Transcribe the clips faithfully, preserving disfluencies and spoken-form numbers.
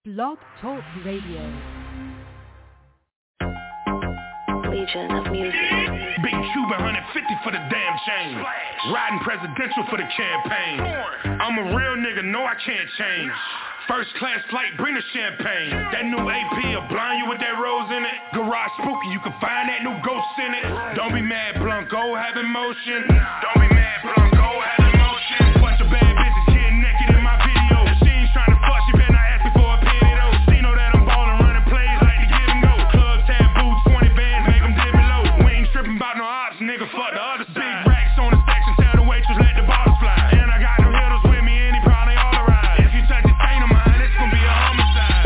Blog Talk Radio. Legion of music. Big Cuban one fifty for the damn chain. Riding presidential for the campaign. I'm a real nigga, no I can't change. First class flight, bring the champagne. That new A P will blind you with that rose in it. Garage spooky, you can find that new ghost in it. Don't be mad, Blanco, have emotion. Don't be mad, Blanco, have emotion. Bunch of bad bitches getting naked in my video. If she ain't trying to fuck, she better not ask me for a penny though. She know that I'm ballin', running plays like to give and go. Club taboo, twenty bands, make them dip below. We ain't trippin' about no ops, nigga, fuck the other side. Big racks on the section, tell the waitress let the bottles fly. And I got them hitters with me and he probably all around. If you touch the stain of mine, it's gonna be a homicide.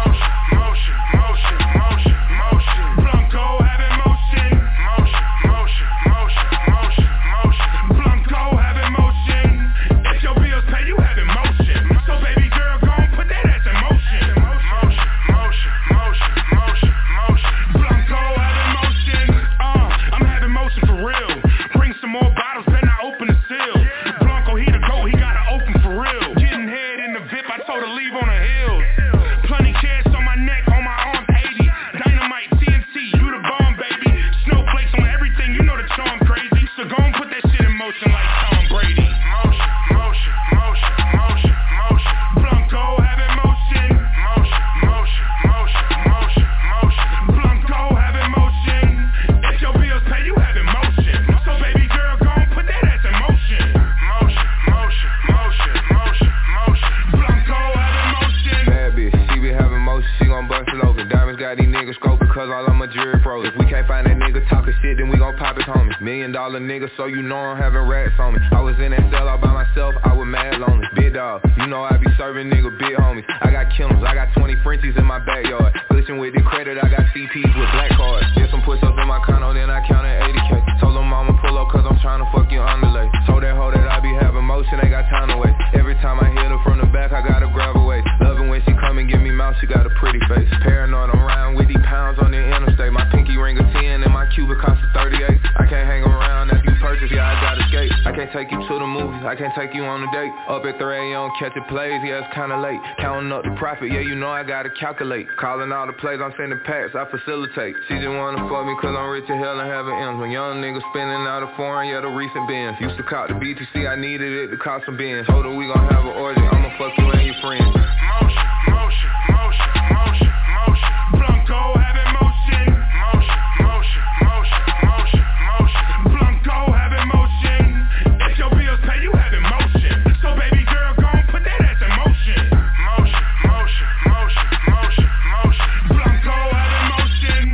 Motion, motion, motion, motion, motion. Blanco have emotion. Motion, motion, motion, motion, motion. Blanco have emotion. If your bills pay, you have emotion. So baby girl, gon' put that ass in motion. Motion, motion, motion, motion, motion. Blanco have emotion. Uh, I'm having motion for real. Bring some more bottles, better not open the seal. Blanco, he the GOAT, he gotta open for real. Getting head in the V I P, I told her leave on the hills. Plenty cash on my neck, on my arms eighty. Dynamite, T N T, you the bomb, baby. Snowflakes on everything, you know the charm crazy. So go and put that shit in motion like Tom Brady. Motion, motion, motion, motion, motion. Blanco have emotion. Motion, motion, motion, motion, motion. Blanco have emotion. If your bills pay, you have emotion. So baby girl, go and put that ass in motion. Motion, motion, motion, motion, motion. Blanco have emotion. Bad bitch, she be having motion, she gon' bust it open. Diamonds got these niggas scoping cause all of my jewelry froze. If we can't find that nigga talking shit, then we gon' pop his homies. Million dollar nigga, so you know I'm having rats on me. I was in that cell all by myself, I was mad lonely. Big dog, you know I be serving nigga big homies. I got killers, I got twenty Frenchies in my backyard. Glitching with the credit, I got C Ps with black cards. Did some push-ups in my condo, then I counted eighty K. Told them I'ma pull up cause I'm tryna fuck you underlay. Told that hoe that I be having motion, ain't got time to waste. Every time I hit her from the back, I gotta grab her waist. Loving when she come and give me mouth, she got a pretty face. Paranoid, I'm riding with these pounds on the interstate. My pinky ring a ten and my Cuban cost a thirty-eight. I can't hang around after you purchase, yeah, I gotta skate. I can't take you to the movies, I can't take you on a date. Up at three a.m. catching plays, yeah, it's kinda late. Counting up the profit, yeah, you know I gotta calculate. Calling all the plays, I'm sending packs, I facilitate. She just wanna fuck me cause I'm rich as hell and having M's. When young niggas spending out of foreign, yeah, the recent bins. Used to cop the B T C, I needed it to cost some bins. Told her we gon' have an orgy, I'ma fuck you and your friends. Motion, motion, motion, motion, motion. Blanco have emotion. Motion, motion, motion, motion, motion. Blanco have emotion. If your bills pay, you have emotion. So baby girl, gon' put that ass in motion. Motion, motion, motion, motion, motion. Blanco have emotion.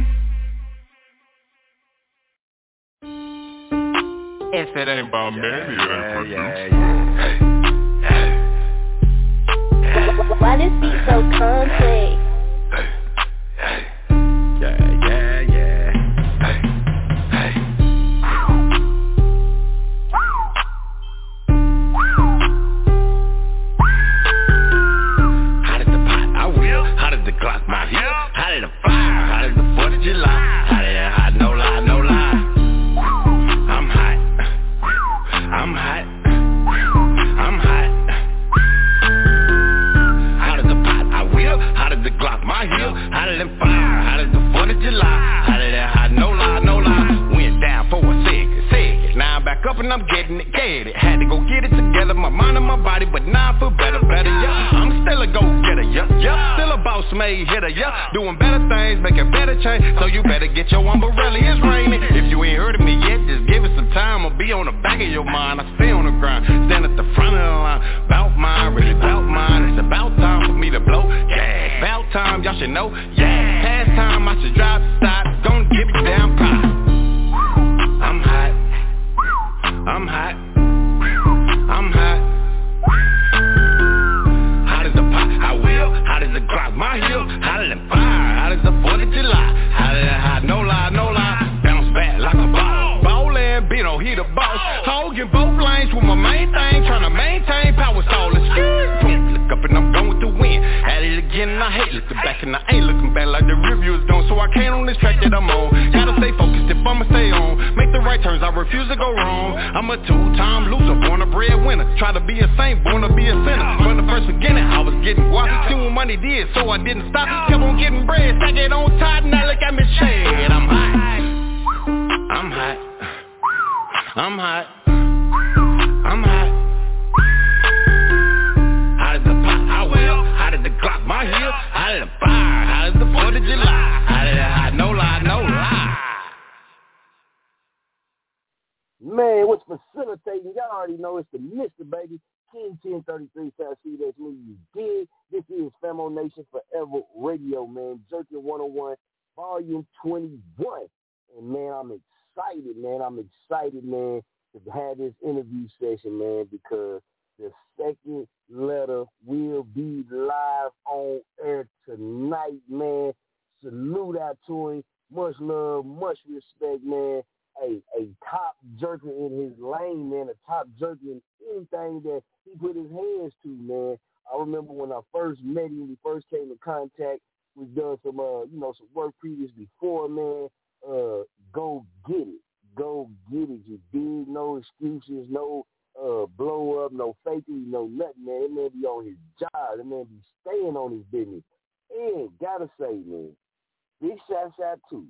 If it ain't about me, it ain't produced. Why this beat so complex? Yeah, yeah, yeah. Hey, hey. How did the pot I will? How did the Glock my heel? How did the fire? How did the fourth of July? How did it hot? No lie, no lie. I'm hot. I'm hot. I'm hot. How did the pot I will? How did the Glock my heel? How did it fire? How did the fourth of July? How did it hot? No lie, no lie. Went down for a second, second. Now I'm back up and I'm getting it, get it. Had to go get it together, my mind and my body, but now I feel better, better, yeah. I'm still a go-getter, yeah, yeah. Still a boss made hitter, yeah. Doing better things, making better change. So you better get your umbrella, it's raining. If you ain't heard of me yet, just give it some time. I'll be on the back of your mind. I stay on the ground, stand at the front of the line. Bout mine, really bout mine. It's about time for me to blow. Yeah, about time, y'all should know. Yeah, past time, I should drive the stop. Gonna give it down pop. I'm hot. I'm hot. I'm hot. How did the pot I will? How did the Glock my heel? How did it fire? How did the fourth of July? How did it hot? No lie, no lie. Bounce back like a ball. Ball and beat on, he the boss. Hogging both lanes with my main thing. Trying to maintain power, stall and skirt. Look up and I'm going to win. Had it again. again and I hate looking back. And I ain't looking back like the reviews don't. So I can't on this track that I'm on. Gotta stay focused if I'ma stay on. Make the right turns, I refuse to go wrong. I'm a two-time loser, born a breadwinner. Try to be a saint, born to be a sinner. From the first beginning, I was getting guap. See what money did, so I didn't stop. Kept on getting bread, stack it on top. Now look at me, shit, I'm hot. I'm hot. I'm hot. I'm hot. How did the pot, I will. How did the Glock, my heel. How did the fire, how did the fourth of July. How did it hot, no lie, no lie. Man, what's facilitating? Y'all already know it's the Mister Baby, King ten thirty-three, South C, that's me, you dig? This is Famo Nation Forever Radio, man. Jerkin one oh one, Volume twenty-one. And, man, I'm excited, man. I'm excited, man, to have this interview session, man, because the second letter will be live on air tonight, man. Salute out to him. Much love, much respect, man. A, a top jerker in his lane, man, a top jerker in anything that he put his hands to, man. I remember when I first met him, we first came in contact, we've done some, uh, you know, some work previous before, man. Uh, go get it. Go get it. You dig? No excuses, no uh, blow up, no fakery, no nothing, man. That man be on his job. That man be staying on his business. And gotta say, man, big shout out to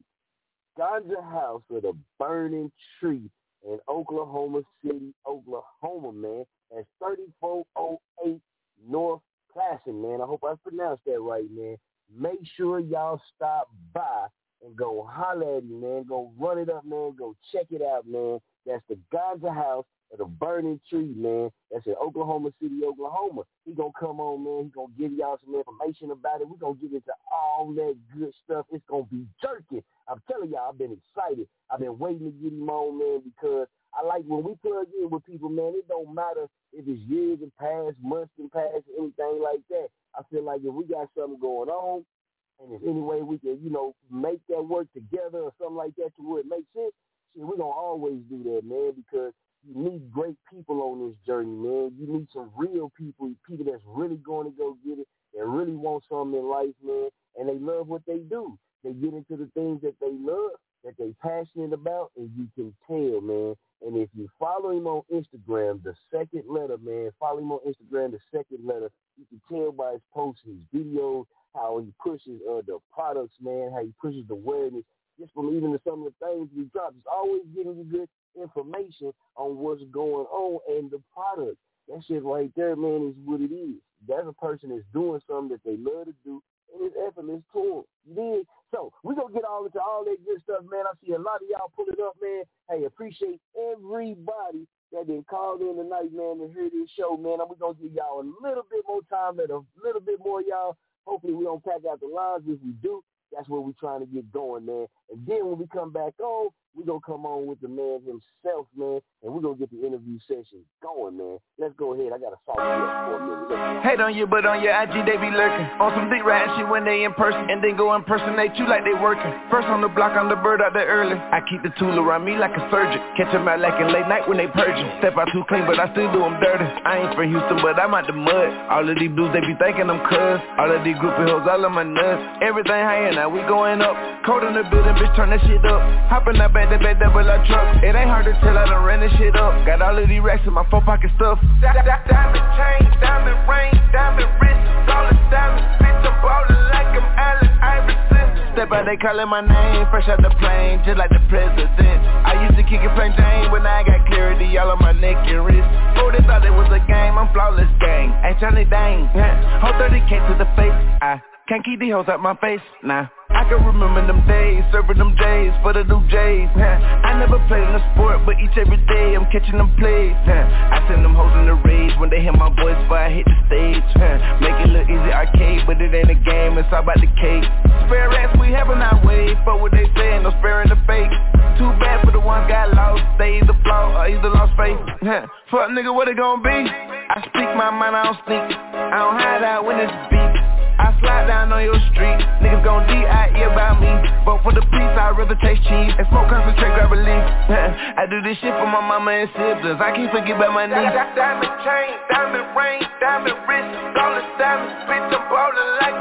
Ganja House with a burning tree in Oklahoma City, Oklahoma, man. That's thirty-four oh eight North Placid, man. I hope I pronounced that right, man. Make sure y'all stop by and go holler at him, man. Go run it up, man. Go check it out, man. That's the Ganja House of the burning tree, man. That's in Oklahoma City, Oklahoma. He gonna come on, man. He gonna give y'all some information about it. We gonna get into all that good stuff. It's gonna be jerking. I'm telling y'all, I've been excited. I've been waiting to get him on, man, because I like when we plug in with people, man, it don't matter if it's years and past, months and past, anything like that. I feel like if we got something going on, and if any way we can, you know, make that work together or something like that to where it makes sense, shit, we're going to always do that, man, because you need great people on this journey, man. You need some real people, people that's really going to go get it, that really want something in life, man, and they love what they do. They get into the things that they love, that they passionate about, and you can tell, man. And if you follow him on Instagram, the second letter, man, follow him on Instagram, the second letter, you can tell by his posts, his videos, how he pushes uh, the products, man, how he pushes the awareness, just from even to some of the things he drops. He's always giving you good information on what's going on and the product. That shit right there, man, is what it is. That's a person that's doing something that they love to do, and it's effortless to them. You dig? So we're going to get all into all that good stuff, man. I see a lot of y'all pull it up, man. Hey, appreciate everybody that been called in tonight, man, to hear this show, man. And we're going to give y'all a little bit more time, let a little bit more y'all. Hopefully we don't pack out the lines. If we do, that's where we're trying to get going, man. And then when we come back on, we're going to come on with the man himself, man, and we're going to get the interview session going, man. Let's go ahead. I got to salt you up for a minute. Listen. Hate on you, but on your I G they be lurking. On some big ride shit when they in person, and then go impersonate you like they working. First on the block, I'm the bird out there early. I keep the tool around me like a surgeon. Catch them out lacking late night when they purging. Step out too clean, but I still do them dirty. I ain't from Houston, but I'm out the mud. All of these dudes, they be thinking I'm cuz. All of these groupie hoes, all of my nuts. Everything hanging out, we going up. Cold in the building, bitch, turn that shit up. Hopping that back, that back, double our truck. It ain't hard to tell I done ran this shit up. Got all of these racks in my four pocket stuff. Diamond chain, diamond ring, diamond wrist, all the diamonds. Bitch, I'm ballin' like I'm Allen Iverson. Step out, they callin' my name, fresh out the plane, just like the president. I used to kick it plain Jane when I got clarity all on my neck and wrist. Oh, they thought it was a game, I'm flawless gang. Ain't Johnny Dang, hold thirty K to the face. I can't keep these hoes out my face, nah. I can remember them days, serving them J's for the new J's. I never played in a sport, but each every day I'm catching them plays. I send them hoes in the rage when they hear my voice before I hit the stage. Make it look easy arcade, but it ain't a game, it's all about the cake. Spare rats, we having our way, fuck what they saying, no sparing the fake. Too bad for the ones got lost, they either flaw or either lost faith. Fuck nigga, what it gon' be? I speak my mind, I don't sneak. I don't hide out when it's beat. I slide down on your street, niggas gon' D I E about me. Vote for the peace, I'd rather taste cheese and smoke concentrate, grab a leaf. I do this shit for my mama and siblings, I can't forget about my niece. Diamond chain, diamond ring, diamond wrist, all the diamonds, bitch, I'm ballin' like I'm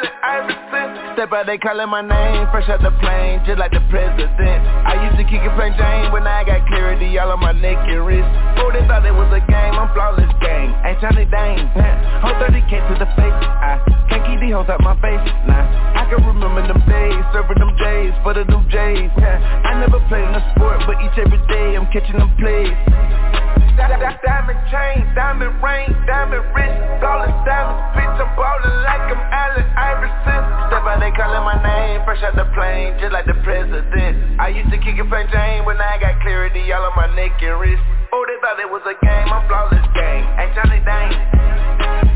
Allen Iverson. Step out, they calling my name, fresh out the plane, just like the president. I used to kick it plain Jane when I got clarity all on my neck and wrist. Oh, they thought it was a game, I'm flawless gang. Ain't Johnny Dane, hold thirty K to the face. I can't keep these hoes out my face. Nah, I can remember them days, serving them J's for the new J's. I never played in a sport, but each every day I'm catching them plays. Diamond chain, diamond ring, diamond wrist, flawless diamonds, bitch, I'm ballin' like I'm Allen Iverson. Step out, they callin' my name, fresh out the plane, just like the president. I used to kick it plain Jane when I got clarity all on my neck and wrist. Oh, they thought it was a game, I'm flawless gang, ain't Johnny Dane.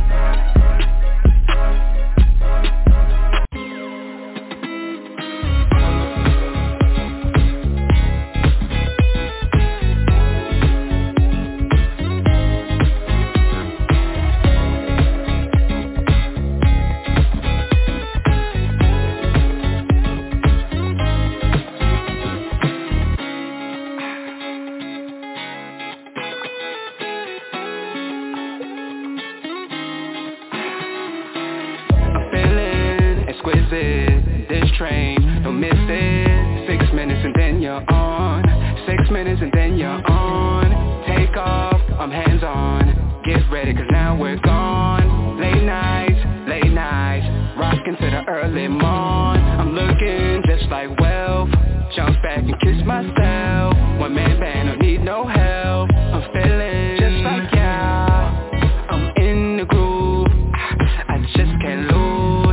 This train, don't miss it. Six minutes and then you're on. Six minutes and then you're on. Take off, I'm hands on. Get ready cause now we're gone. Late nights, late nights, rockin' to the early morn. I'm looking just like wealth. Jump back and kiss myself. One man band, don't need no help. I'm feeling just like yeah. I'm in the groove, I just can't lose.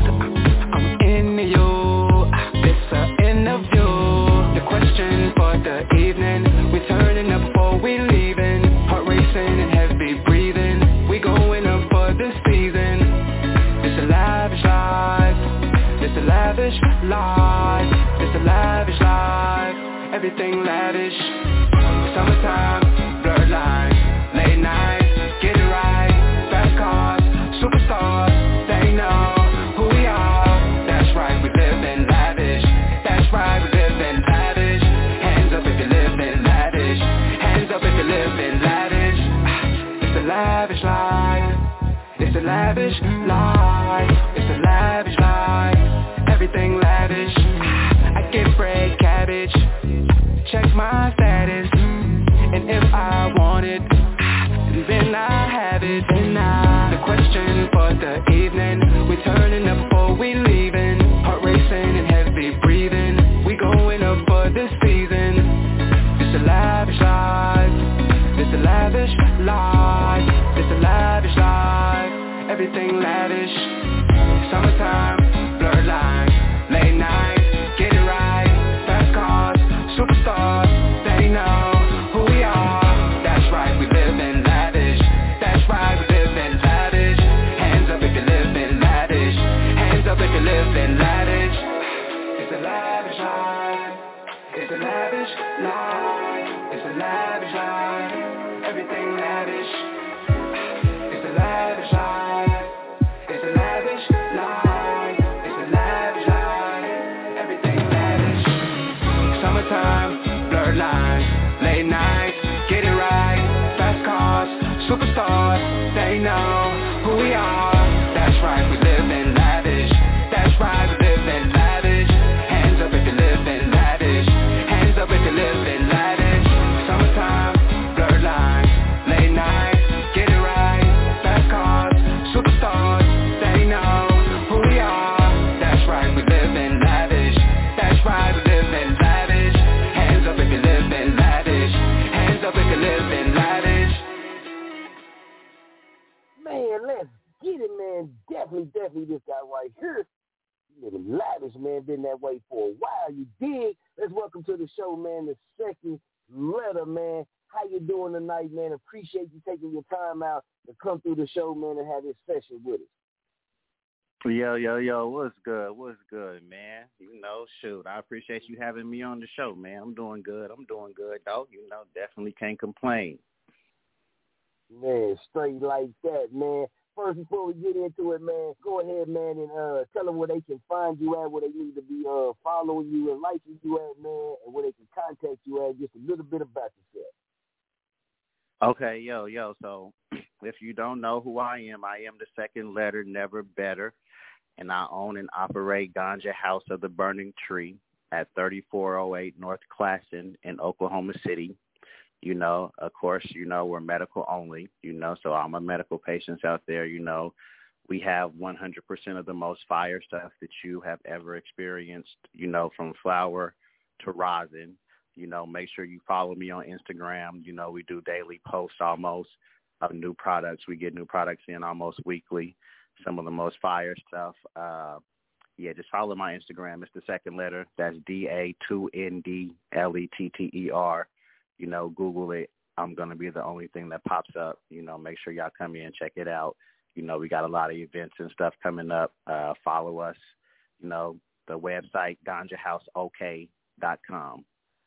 Turning up before we leaving, heart racing and heavy breathing. We going up for this season. It's a lavish life. It's a lavish life. It's a lavish life. Everything lavish. Summertime, blurred lines, late nights, get it right. Fast cars, superstars, they know who we are. That's right, we live in lavish. That's right, we live in lavish. Hands up if you live in lavish. Hands up if you live in lavish. It's a lavish life. It's a lavish life. It's a lavish life. Everything lavish. I get bread, cabbage. Check my status. And if I want it, then I have it. Then I. The question for the evening. We turning up before we leaving. Heart racing and heavy breathing. We going up for this season. It's a lavish life. It's a lavish life. It's a lavish life. Everything lavish. Summertime, blurred lines, late nights, get it right. Fast cars, superstars, they know who we are. That's right, we live in lavish. That's right, we live in lavish. Hands up if you live in lavish. Hands up if you live in lavish. It's a lavish life. It's a lavish life. It's a lavish life. Everything lavish. It's a lavish life. It's a lavish life. It's a lavish life. Everything lavish. Summertime, blurred lines, late nights, get it right. Fast cars, superstars, they know who we are. That's right, we live in lavish. That's right, we live in lavish. Hands up if you live in lavish. Hands up if you live in lavish. Summertime, blurred lines, late nights, get it right. Fast cars, superstars, they know who we are. That's right, we live in lavish. That's right, we live in lavish. Hands up if you live in lavish. Hands up if you live in lavish. Man, let's get it, man. Definitely, definitely this guy right here. Living lavish, man. Been that way for a while. You dig? Let's welcome to the show, man, the second letter, man. How you doing tonight, man? Appreciate you taking your time out to come through the show, man, and have this session with us. Yo, yo, yo, what's good? What's good, man? You know, shoot, I appreciate you having me on the show, man. I'm doing good. I'm doing good, dog. You know, definitely can't complain. Man, straight like that, man. First, before we get into it, man, go ahead, man, and uh, tell them where they can find you at, where they need to be uh, following you and liking you at, man, and where they can contact you at, just a little bit about yourself. Okay, yo, yo, so if you don't know who I am, I am the second letter, never better. and I own and operate Ganja House of the Burning Tree at thirty-four oh eight North Classen in Oklahoma City. You know, of course, you know, we're medical only, you know, so all my medical patients out there, you know, we have one hundred percent of the most fire stuff that you have ever experienced, you know, from flower to rosin. You know, make sure you follow me on Instagram. You know, we do daily posts almost of new products. We get new products in almost weekly, some of the most fire stuff. Uh, yeah, just follow my Instagram. It's the second letter. That's D A two N D L E T T E R. You know, Google it. I'm going to be the only thing that pops up. You know, make sure y'all come in and check it out. You know, we got a lot of events and stuff coming up. Uh, follow us. You know, the website, ganja house o k dot com.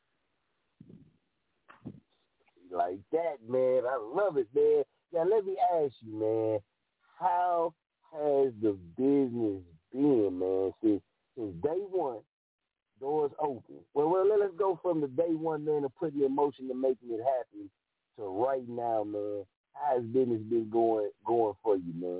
Like that, man. I love it, man. Now, let me ask you, man, how has the business been, man, since, since day one? Doors open. Well, well, let's go from the day one, man, of putting the emotion to making it happen to right now, man. How has business been going going for you, man?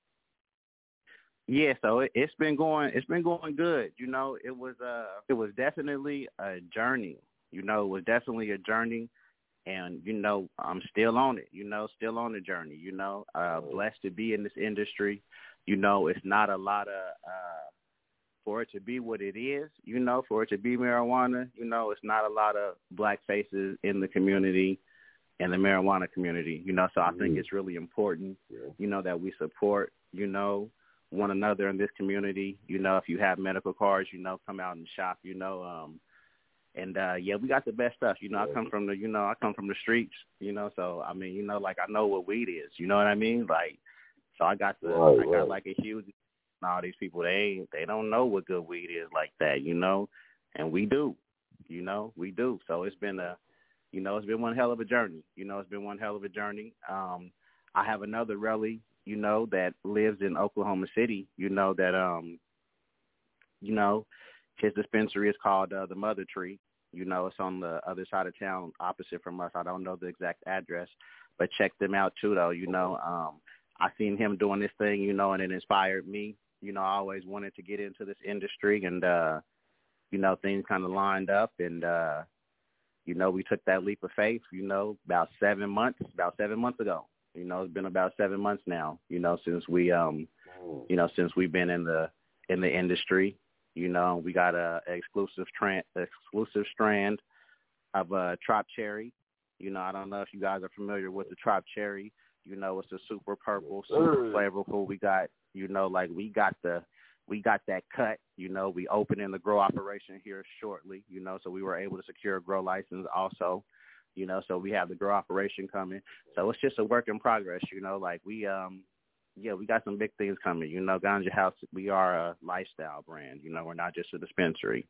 Yeah, so it, it's been going. It's been going good. You know, it was uh, it was definitely a journey. You know, it was definitely a journey, and you know, I'm still on it. You know, still on the journey. You know, uh, blessed to be in this industry. You know, it's not a lot of. Uh, For it to be what it is, you know, for it to be marijuana, you know, it's not a lot of black faces in the community, in the marijuana community, you know, so I mm-hmm. think it's really important, yeah. you know, that we support, you know, one another in this community. You know, if you have medical cards, you know, come out and shop, you know, um, and, uh, yeah, we got the best stuff. You know, yeah. I come from the, you know, I come from the streets, you know, so, I mean, you know, like, I know what weed is, you know what I mean? Like, so I got the, right, I got right. like a huge, all these people, they they don't know what good weed is like that, you know, and we do, you know, we do. So it's been a, you know, it's been one hell of a journey. You know, it's been one hell of a journey. Um, I have another Relly, you know, that lives in Oklahoma City, you know, that, um, you know, his dispensary is called uh, the Mother Tree. You know, it's on the other side of town, opposite from us. I don't know the exact address, but check them out too, though. You know, um, I seen him doing this thing, you know, and it inspired me. You know, I always wanted to get into this industry, and, uh, you know, things kind of lined up, and, uh, you know, we took that leap of faith, you know, about seven months, about seven months ago. You know, it's been about seven months now, you know, since we, um, you know, since we've been in the in the industry. You know, we got a, a exclusive trend, exclusive strand of uh, Trop Cherry. You know, I don't know if you guys are familiar with the Trop Cherry. You know, it's a super purple, super flavorful. We got, you know, like we got the, we got that cut. You know, we opening the grow operation here shortly. You know, so we were able to secure a grow license also. You know, so we have the grow operation coming. So it's just a work in progress. You know, like we, um, yeah, we got some big things coming. You know, Ganja House, we are a lifestyle brand. You know, we're not just a dispensary.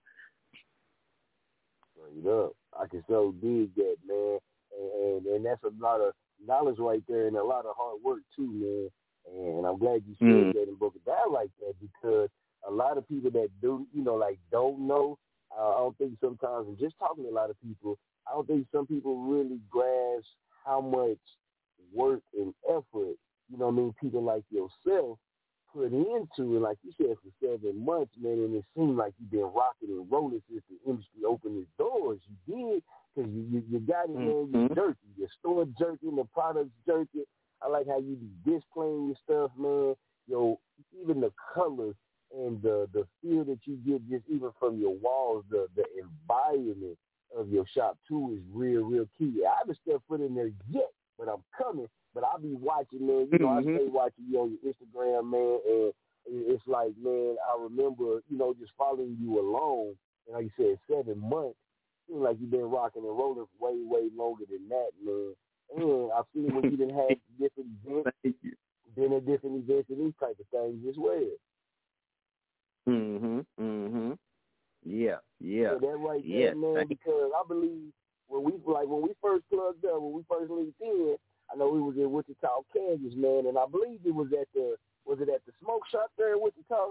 Straight up, I can so dig that, man, and, and and that's a lot of knowledge right there and a lot of hard work too, man. And I'm glad you said mm. that and broke it down like that, because a lot of people that do, you know, like don't know, uh, I don't think sometimes, and just talking to a lot of people, I don't think some people really grasp how much work and effort, you know what I mean, people like yourself put into it, like you said, for seven months, man, and it seemed like you've been rocking and rolling since the industry opened its doors. You did, because you, you, you got it, man, you jerky. Your store jerky, the products jerky. I like how you be displaying your stuff, man. Yo, even the colors and the, the feel that you get just even from your walls, the, the environment of your shop, too, is real, real key. I haven't stepped foot in there yet, but I'm coming. But I'll be watching, man. You know, mm-hmm. I stay watching you on your Instagram, man, and it's like, man, I remember, you know, just following you alone. And like you said, seven months. Seems like you've been rocking and rolling for way, way longer than that, man. And I've seen when you done had different events, been at different events and these type of things as well. Mm-hmm, mm-hmm. Yeah, yeah. So that right yeah, there, man, because I believe when we, like, when we first plugged up, when we first linked in, I know we was in Wichita, Kansas, man, and I believe it was at the, was it at the smoke shop there in Wichita?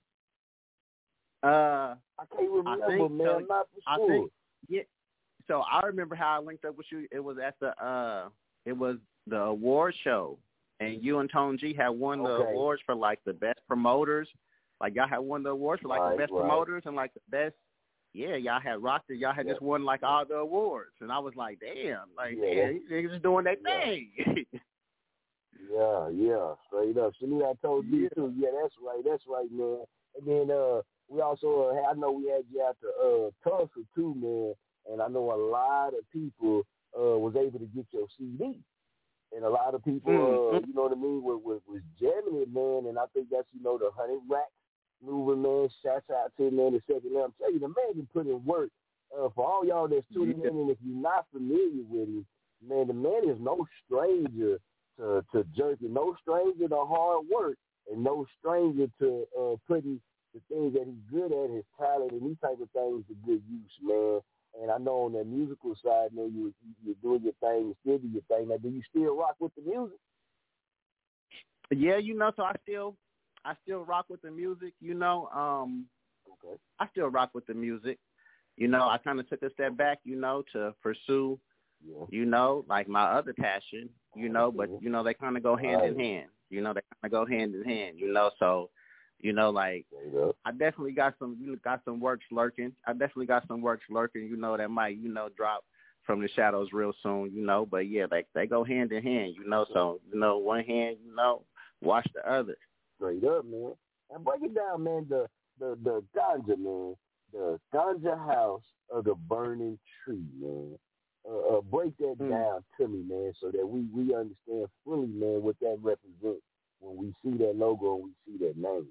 Uh, I can't remember, I think man. So, I'm not for I sure. Think, yeah. So I remember how I linked up with you. It was at the, uh, it was the award show, and you and Tone G had won the okay. awards for like the best promoters Like y'all had won the awards for like right, the best right. promoters and like the best. Yeah, y'all had rocked it. Y'all had yeah. just won like all the awards, and I was like, damn, like yeah, damn, these niggas just doing their yeah. thing. yeah, yeah, straight up. Shanita, I told you yeah. too. Yeah, that's right, that's right, man. And then uh, we also, uh, I know we had you out to uh, Tulsa too, man. And I know a lot of people uh, was able to get your C D. And a lot of people, mm-hmm. uh, you know what I mean, was, was, was jamming it, man. And I think that's, you know, the Hundred Racks moving, man. Shouts out to him, man. The second, man. I'm telling you, the man been putting work. Uh, for all y'all that's tuning yeah. in, and if you're not familiar with him, man, the man is no stranger to, to jerking, no stranger to hard work, and no stranger to uh, putting the things that he's good at, his talent, and these type of things to good use, man. And I know on the musical side, man, you, you're doing your thing, you still do your thing. Now, do you still rock with the music? Yeah, you know, so I still, I still rock with the music, you know. Um, okay. I still rock with the music. You know, I kind of took a step back, you know, to pursue, yeah. you know, like my other passion, you know, but, you know, they kind of go hand right. in hand. You know, they kind of go hand in hand, you know, so, you know, like, I definitely got some, you got some works lurking. I definitely got some works lurking, you know, that might, you know, drop from the shadows real soon, you know, but yeah, they, they go hand in hand, you know, so, you know, one hand, you know, watch the other. Straight up, man. And break it down, man, the, the, the ganja, man. The Ganja House of the Burning Tree, man. Uh, uh, break that mm. down to me, man, so that we, we understand fully, man, what that represents when we see that logo and we see that name.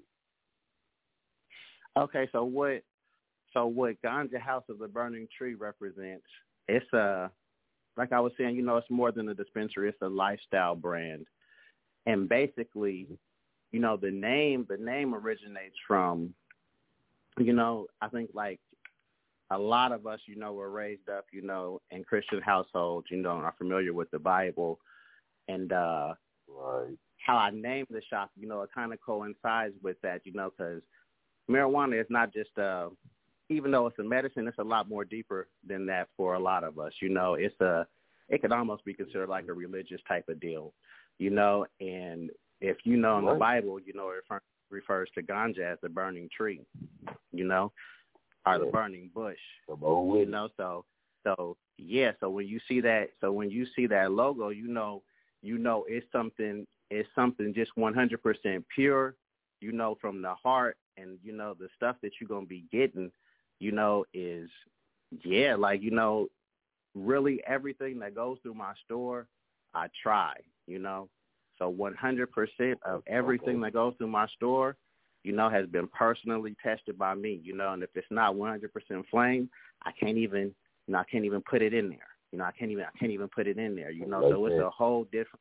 Okay, so what so what Ganja House of the Burning Tree represents, it's a, like I was saying, you know, it's more than a dispensary, it's a lifestyle brand. And basically, you know, the name the name originates from, you know, I think like a lot of us, you know, were raised up, you know, in Christian households, you know, and are familiar with the Bible. And uh, right. how I named the shop, you know, it kind of coincides with that, you know, because marijuana is not just, uh, even though it's a medicine, it's a lot more deeper than that for a lot of us. You know, it's a, it could almost be considered like a religious type of deal, you know, and if you know in the Bible, you know, it refer, refers to ganja as the burning tree, you know, or yeah. the burning bush, you know, so, so, yeah, so when you see that, so when you see that logo, you know, you know, it's something, it's something just one hundred percent pure, you know, from the heart. And, you know, the stuff that you're going to be getting, you know, is, yeah, like, you know, really everything that goes through my store, I try, you know. So one hundred percent of everything that goes through my store, you know, has been personally tested by me, you know. And if it's not one hundred percent flame, I can't even, you know, I can't even put it in there. You know, I can't even, I can't even put it in there, you know. So it's a whole different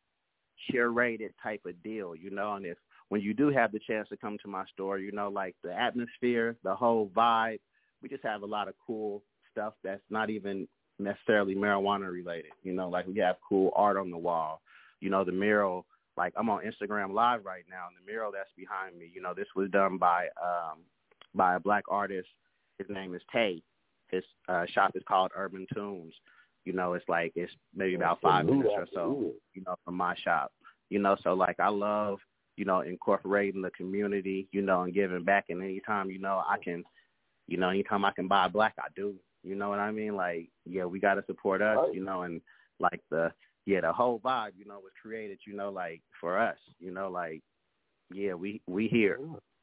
curated type of deal, you know. And if, when you do have the chance to come to my store, you know, like the atmosphere, the whole vibe, we just have a lot of cool stuff that's not even necessarily marijuana related. You know, like we have cool art on the wall. You know, the mural, like I'm on Instagram Live right now, and the mural that's behind me, you know, this was done by um, by a black artist. His name is Tay. His uh, shop is called Urban Tunes. You know, it's like it's maybe about five minutes or so, you know, from my shop. You know, so like I love, you know, incorporating the community, you know, and giving back. And anytime, you know, I can, you know, anytime I can buy black, I do. You know what I mean? Like, yeah, we got to support us, you know, and like the, yeah, the whole vibe, you know, was created, you know, like for us, you know, like, yeah, we, we here.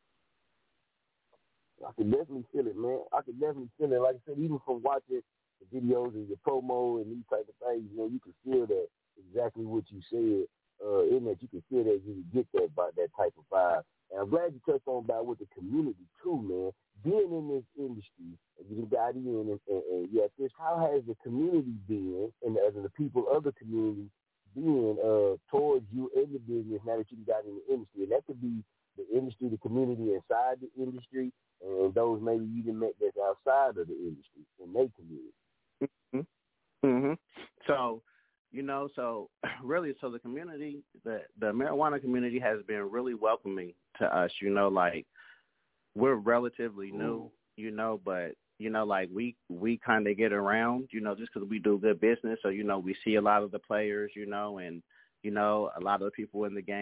I can definitely feel it, man. I can definitely feel it. Like I said, even from watching the videos and your promo and these type of things, you know, you can feel that exactly what you said. Uh, in that you can feel that you can get that by that type of vibe. And I'm glad you touched on about with the community too, man. Being in this industry, and you got in, and, and, and yeah, this, how has the community been, and the, the people of the community being uh, towards you in the business now that you got in the industry? And that could be the industry, the community inside the industry, and those maybe you didn't met that's outside of the industry in their community. Mm-hmm. Mm-hmm. So, you know, so really, so the community, the, the marijuana community has been really welcoming to us, you know, like we're relatively new, you know, but, you know, like we, we kind of get around, you know, just because we do good business. So, you know, we see a lot of the players, you know, and, you know, a lot of the people in the game,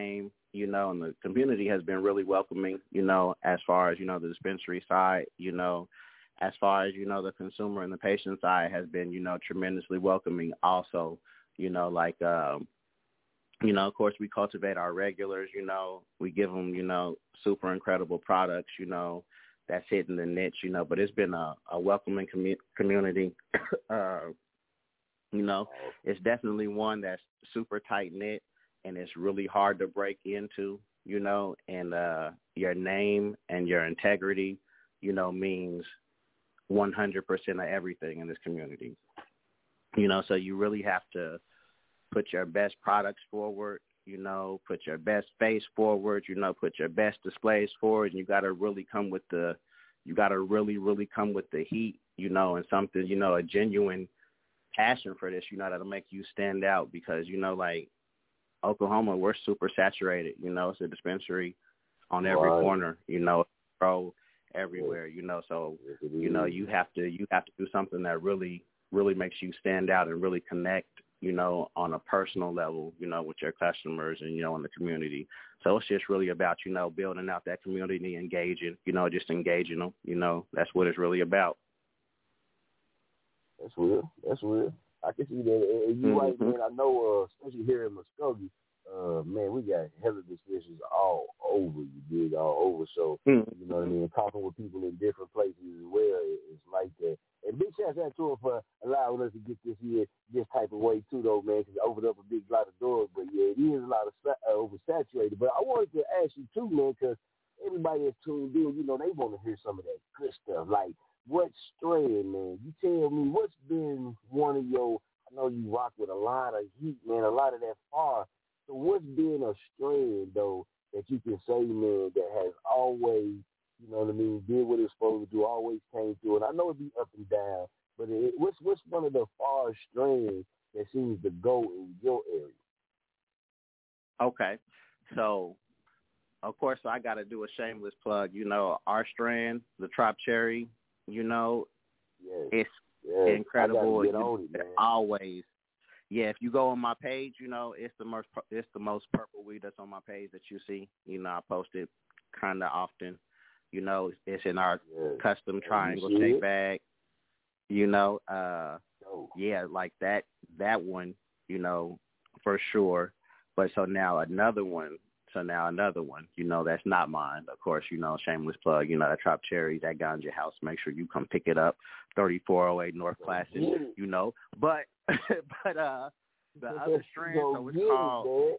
you know, and the community has been really welcoming, you know, as far as, you know, the dispensary side, you know, as far as, you know, the consumer and the patient side has been, you know, tremendously welcoming also, you know, like, um, you know, of course, we cultivate our regulars, you know, we give them, you know, super incredible products, you know, that's hitting the niche, you know, but it's been a, a welcoming commu- community. uh, you know, it's definitely one that's super tight-knit, and it's really hard to break into, you know, and uh, your name and your integrity, you know, means one hundred percent of everything in this community. You know, so you really have to put your best products forward, you know, put your best face forward, you know, put your best displays forward, and you got to really come with the, you got to really, really come with the heat, you know, and something, you know, a genuine passion for this, you know, that'll make you stand out because, you know, like Oklahoma, we're super saturated, you know, it's a dispensary on every right. corner, you know, pro everywhere, you know, so, you know, you have to, you have to do something that really, really makes you stand out and really connect, you know, on a personal level, you know, with your customers and, you know, in the community. So it's just really about, you know, building out that community, engaging, you know, just engaging them, you know, that's what it's really about. That's real. That's real. I can see that. And you're mm-hmm. right, man. I know, uh, especially here in Muskogee, uh, man, we got hella dispensaries all over, you dig, all over. So, mm-hmm. you know what I mean? Talking with people in different places as well, it's like that. And big shout out to him for allowing us to get this here this type of way, too, though, man, because it opened up a big lot of doors. But, yeah, it is a lot of uh, oversaturated. But I wanted to ask you, too, man, because everybody that's tuned in, you know, they want to hear some of that good stuff. Like, what strain, man? You tell me, what's been one of your, I know you rock with a lot of heat, man, a lot of that fire. So what's been a strain, though, that you can say, man, that has always, you know what I mean, did what it's supposed to do, always came through? And I know it be up and down, but it, what's what's one of the far strains that seems to go in your area? Okay. So, of course, I got to do a shameless plug. You know, our strand, the Trop Cherry, you know, yes. it's yes. incredible. Get on it, man. Always. Yeah, if you go on my page, you know, it's the most it's the most purple weed that's on my page that you see. You know, I post it kind of often. You know, it's in our yes. custom triangle shake it? bag. You know, uh, oh. yeah, like that that one, you know, for sure. But so now another one. So now another one, you know, that's not mine. Of course, you know, shameless plug, you know, that Trop Cherry, that Ganja House. Make sure you come pick it up, thirty-four oh eight North Placid, you know. But, but uh, the other strand, so it's called,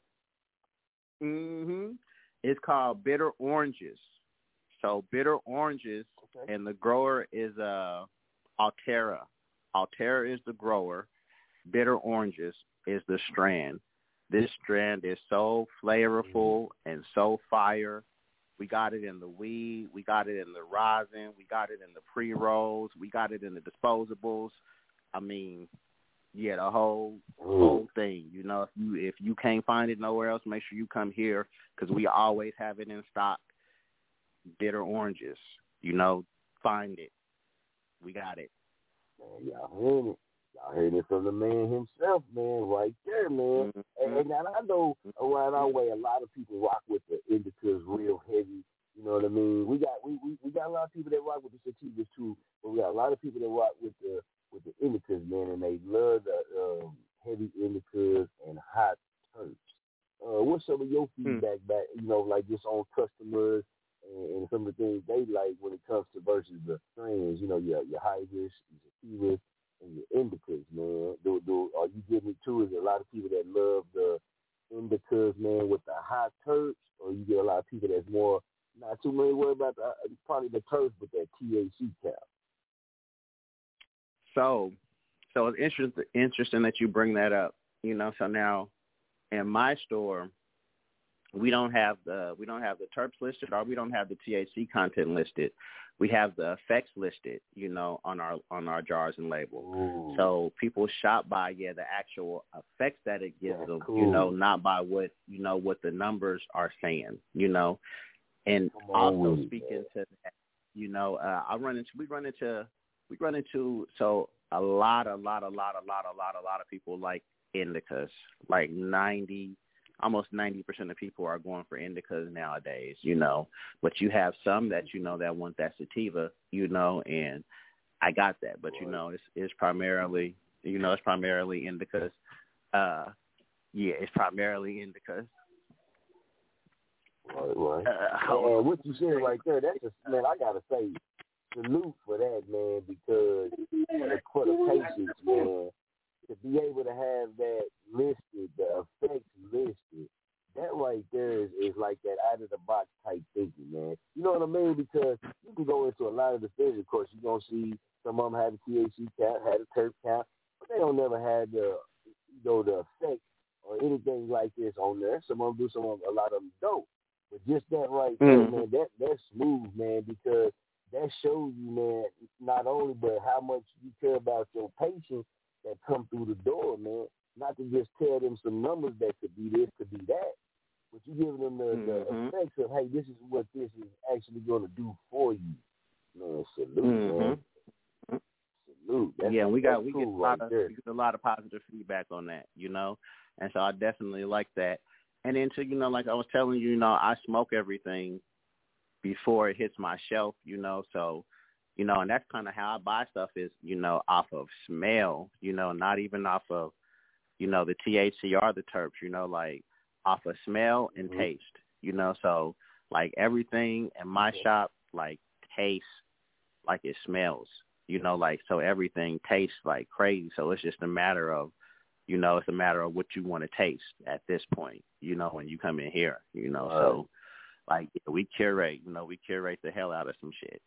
mm-hmm, it's called Bitter Oranges. So Bitter Oranges, okay. and the grower is uh, Altera. Altera is the grower. Bitter Oranges is the strand. This strand is so flavorful and so fire. We got it in the weed. We got it in the rosin. We got it in the pre-rolls. We got it in the disposables. I mean, yeah, the whole whole thing. You know, if you if you can't find it nowhere else, make sure you come here because we always have it in stock. Bitter Oranges. You know, find it. We got it. Man, y'all heard it. Y'all heard it from the man himself, man, right there, man. Mm-hmm. And, and now I know around our way, a lot of people rock with the indicas real heavy. You know what I mean? We got we, we, we got a lot of people that rock with the sativas too, but we got a lot of people that rock with the with the indicas, man, and they love the um, heavy indicas and hot terps. Uh, what's some of your feedback mm-hmm. back? You know, like just on customers and, and some of the things they like when it comes to versus the strains. You know, your your high risk, your sativas. And your indicas, man. Do, do, are you getting it too? Is there a lot of people that love the indicas, man, with the high terps, or you get a lot of people that's more not too many worried about the uh, probably the terps, but that T H C count? So, so it's interesting, interesting that you bring that up. You know, so now in my store, we don't have the we don't have the terps listed, or we don't have the T H C content listed. We have the effects listed, you know, on our on our jars and label. Ooh. So people shop by, yeah, the actual effects that it gives yeah, them, cool. you know, not by what you know what the numbers are saying, you know. And also speaking to that, you know, uh, I run into we run into we run into so a lot, a lot, a lot, a lot, a lot, a lot of people like indicas, like ninety. almost ninety percent of people are going for indicas nowadays, you know. But you have some that, you know, that want that sativa, you know, and I got that. But, you know, it's, it's primarily, you know, it's primarily indicas. Uh, yeah, it's primarily indicas. Right, right. Uh, and what you said right there, that's just, man, I got to say, salute for that, man, because for the, for the patients, man, to be able to have that listed, the effects listed, that right there is, is like that out-of-the-box type thinking, man. You know what I mean? Because you can go into a lot of the things, of course, you're going to see some of them have a T H C count, had a terp count, but they don't never have the, you know, the effect or anything like this on there. Some of them do, some of them, a lot of them don't. But just that right there, mm-hmm. man, that that's smooth, man, because that shows you, man, not only but how much you care about your patients that come through the door, man. Not to just tell them some numbers that could be this, could be that, but you giving them the, mm-hmm. the effects of, hey, this is what this is actually going to do for you. Man, salute, mm-hmm. man. Salute. That's, yeah, we got we cool get a lot right of there. we get a lot of positive feedback on that, you know, and so I definitely like that. And then, to, you know, like I was telling you, you know, I smoke everything before it hits my shelf, you know, so, you know, and that's kind of how I buy stuff is, you know, off of smell, you know, not even off of, you know, the T H C or the terps, you know, like off of smell and mm-hmm. taste, you know, so like everything in my yeah. shop, like tastes like it smells, you know, like, so everything tastes like crazy. So it's just a matter of, you know, it's a matter of what you want to taste at this point, you know, when you come in here, you know. All so, right. like, yeah, we curate, you know, we curate the hell out of some shit.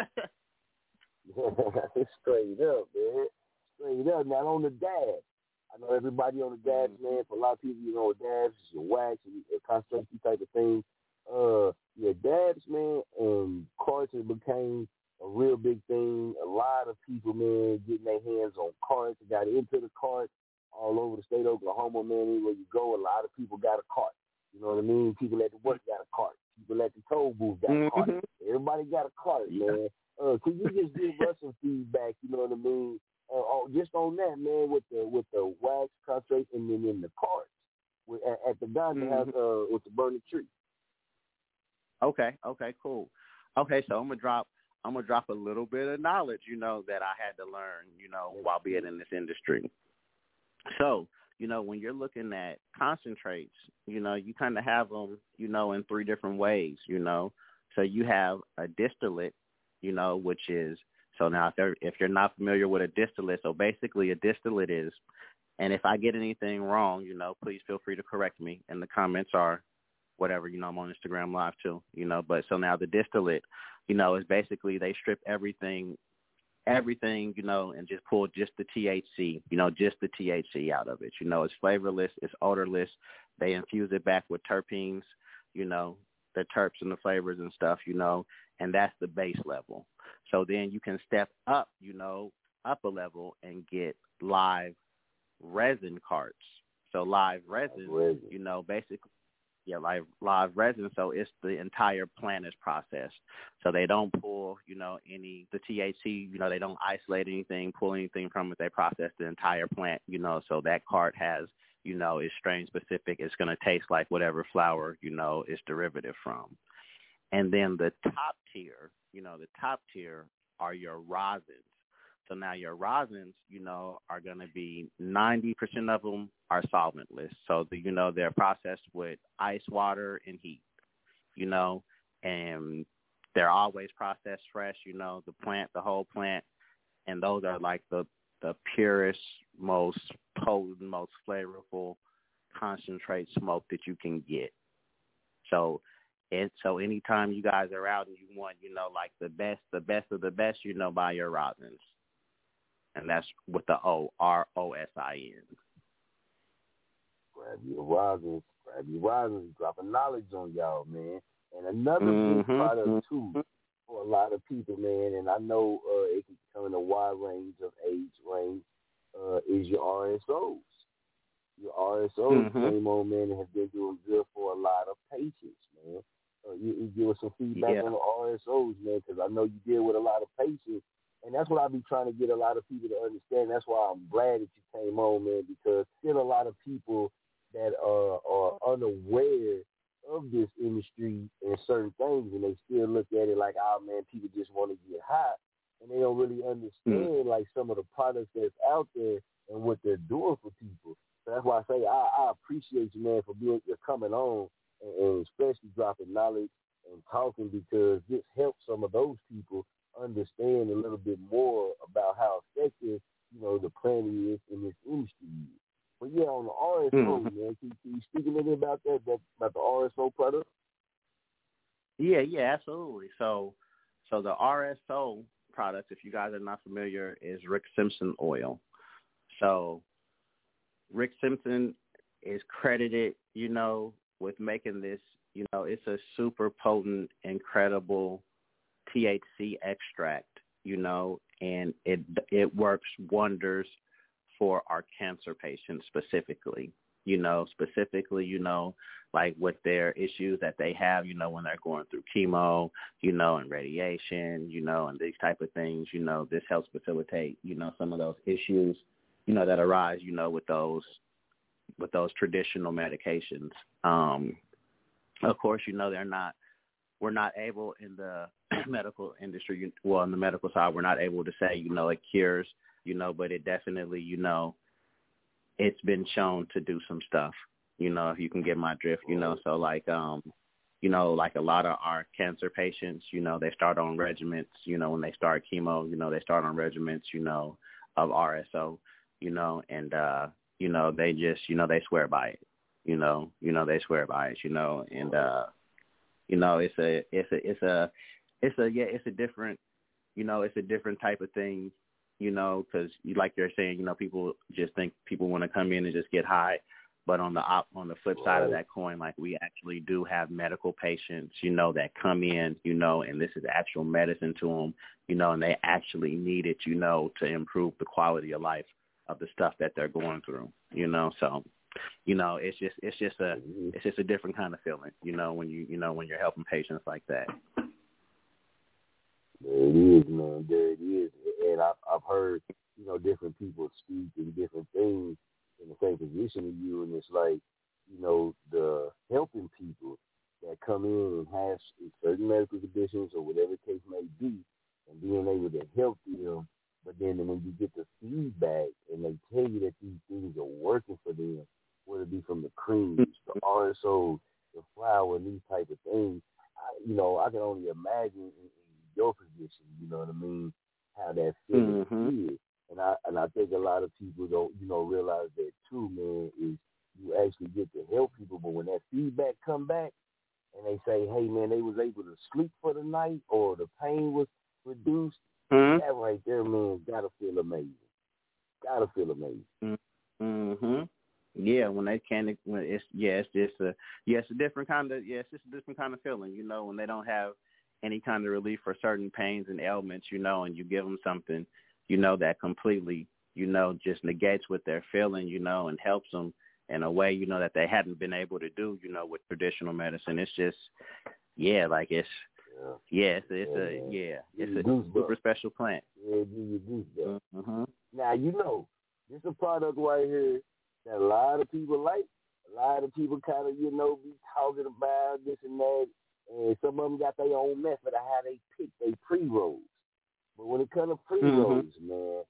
Straight up, man. Straight up. Now, on the dabs, I know everybody on the dabs, mm-hmm. man. For a lot of people, you know, dabs is your wax and your concentrate type of thing. Uh, yeah, dabs, man, and carts have became a real big thing. A lot of people, man, getting their hands on carts, got into the cart. All over the state of Oklahoma, man, anywhere you go, a lot of people got a cart. You know what I mean? People at the work got a cart. People at the toll booth got a cart. Mm-hmm. Everybody got a cart, yeah. man. Uh, can you just give us some feedback, you know what I mean? Uh, oh, just on that, man, with the with the wax concentrate and then in the carts with, at, at the Ganja mm-hmm. house uh, with the burning tree. Okay, okay, cool. Okay, so I'm gonna drop I'm gonna drop a little bit of knowledge, you know, that I had to learn, you know, while being in this industry. So, you know, when you're looking at concentrates, you know, you kind of have them, you know, in three different ways, you know. So you have a distillate, you know, which is, so now if, they're, if you're not familiar with a distillate, so basically a distillate is, and if I get anything wrong, you know, please feel free to correct me in the comments or whatever, you know, I'm on Instagram Live too, you know. But so now the distillate, you know, is basically they strip everything everything, you know, and just pull just the T H C, you know, just the T H C out of it. You know, it's flavorless, it's odorless. They infuse it back with terpenes, you know, the terps and the flavors and stuff, you know, and that's the base level. So then you can step up, you know, up a level and get live resin carts. So live resin, resin. you know, basically, yeah, live, live resin. So it's the entire plant is processed. So they don't pull, you know, any, the T H C, you know, they don't isolate anything, pull anything from it. They process the entire plant, you know, so that cart has, you know, is strain specific. It's going to taste like whatever flower, you know, it's derivative from. And then the top tier, you know, the top tier are your rosins. So now your rosins, you know, are going to be ninety percent of them are solventless. So, the, you know, they're processed with ice, water, and heat, you know, and they're always processed fresh, you know, the plant, the whole plant. And those are like the, the purest, most potent, most flavorful concentrate smoke that you can get. So, and so anytime you guys are out and you want, you know, like the best, the best of the best, you know, buy your rosins. And that's with the O, R O S I N. Grab your rosins, grab your rosins, dropping knowledge on y'all, man. And another mm-hmm. big product, too, for a lot of people, man, and I know uh, it can come in a wide range of age range, uh, is your R S Os. Your R S Os mm-hmm. came on, man, and have been doing good for a lot of patients, man. Uh, you, you give us some feedback yeah. on the R S Os, man, because I know you deal with a lot of patients. And that's what I be trying to get a lot of people to understand. That's why I'm glad that you came on, man, because still a lot of people that uh, are unaware of this industry and certain things, and they still look at it like, oh man, people just want to get hot, and they don't really understand mm. like some of the products that's out there and what they're doing for people. So that's why I say I, I appreciate you, man, for being you're coming on and, and especially dropping knowledge and talking, because this helps some of those people understand a little bit more about how effective, you know, the planning is in this industry. But yeah, on the R S O, mm-hmm. man, can, can you speak a little bit about that, that, about the R S O product? Yeah, yeah, absolutely. So, so the R S O product, if you guys are not familiar, is Rick Simpson oil. So, Rick Simpson is credited, you know, with making this. You know, it's a super potent, incredible T H C extract. You know, and it it works wonders for our cancer patients specifically, you know, specifically, you know, like with their issues that they have, you know, when they're going through chemo, you know, and radiation, you know, and these type of things, you know, this helps facilitate, you know, some of those issues, you know, that arise, you know, with those, with those traditional medications. Um, of course, you know, they're not, we're not able in the medical industry, well, on the medical side, we're not able to say, you know, it cures, you know, but it definitely, you know, it's been shown to do some stuff, you know, if you can get my drift, you know, so like, um, you know, like a lot of our cancer patients, you know, they start on regimens, you know, when they start chemo, you know, they start on regimens, you know, of R S O, you know, and, uh, you know, they just, you know, they swear by it, you know, you know, they swear by it, you know, and, uh, you know, it's a, it's a, it's a, it's a, yeah, it's a different, you know, it's a different type of thing, you know, because you, like you're saying, you know, people just think people want to come in and just get high. But on the op, on the flip side of that coin, like we actually do have medical patients, you know, that come in, you know, and this is actual medicine to them, you know, and they actually need it, you know, to improve the quality of life of the stuff that they're going through, you know. So, you know, it's just it's just a it's just a different kind of feeling, you know, when you you know when you're helping patients like that. There it is, man. There it is. And I, I've heard, you know, different people speak and different things in the same position as you, and it's like, you know, the helping people that come in and have certain medical conditions or whatever the case may be, and being able to help them. But then when you get the feedback and they tell you that these things are working for them, whether it be from the creams, the R S O, the flour, and these type of things, I, you know, I can only imagine in, in your position, you know what I mean, how that feeling mm-hmm. is. And I and I think a lot of people don't, you know, realize that too, man, is you actually get to help people, but when that feedback come back and they say, hey, man, they was able to sleep for the night or the pain was reduced, mm-hmm. that right there, man, gotta feel amazing. Gotta feel amazing. Mm-hmm. Yeah, when they can't, when it's, yeah, it's just a, yeah, it's a different kind of, yeah, it's just a different kind of feeling, you know, when they don't have any kind of relief for certain pains and ailments, you know, and you give them something, you know, that completely, you know, just negates what they're feeling, you know, and helps them in a way, you know, that they hadn't been able to do, you know, with traditional medicine. It's just, yeah, like it's, yeah, yeah it's, it's yeah, a, yeah, it's a super special plant. Yeah, you do that. Mm-hmm. Now, you know, this is a product right here that a lot of people like. A lot of people kind of, you know, be talking about this and that. And some of them got their own method of how they pick their pre-rolls. But when it comes to pre-rolls, mm-hmm. man,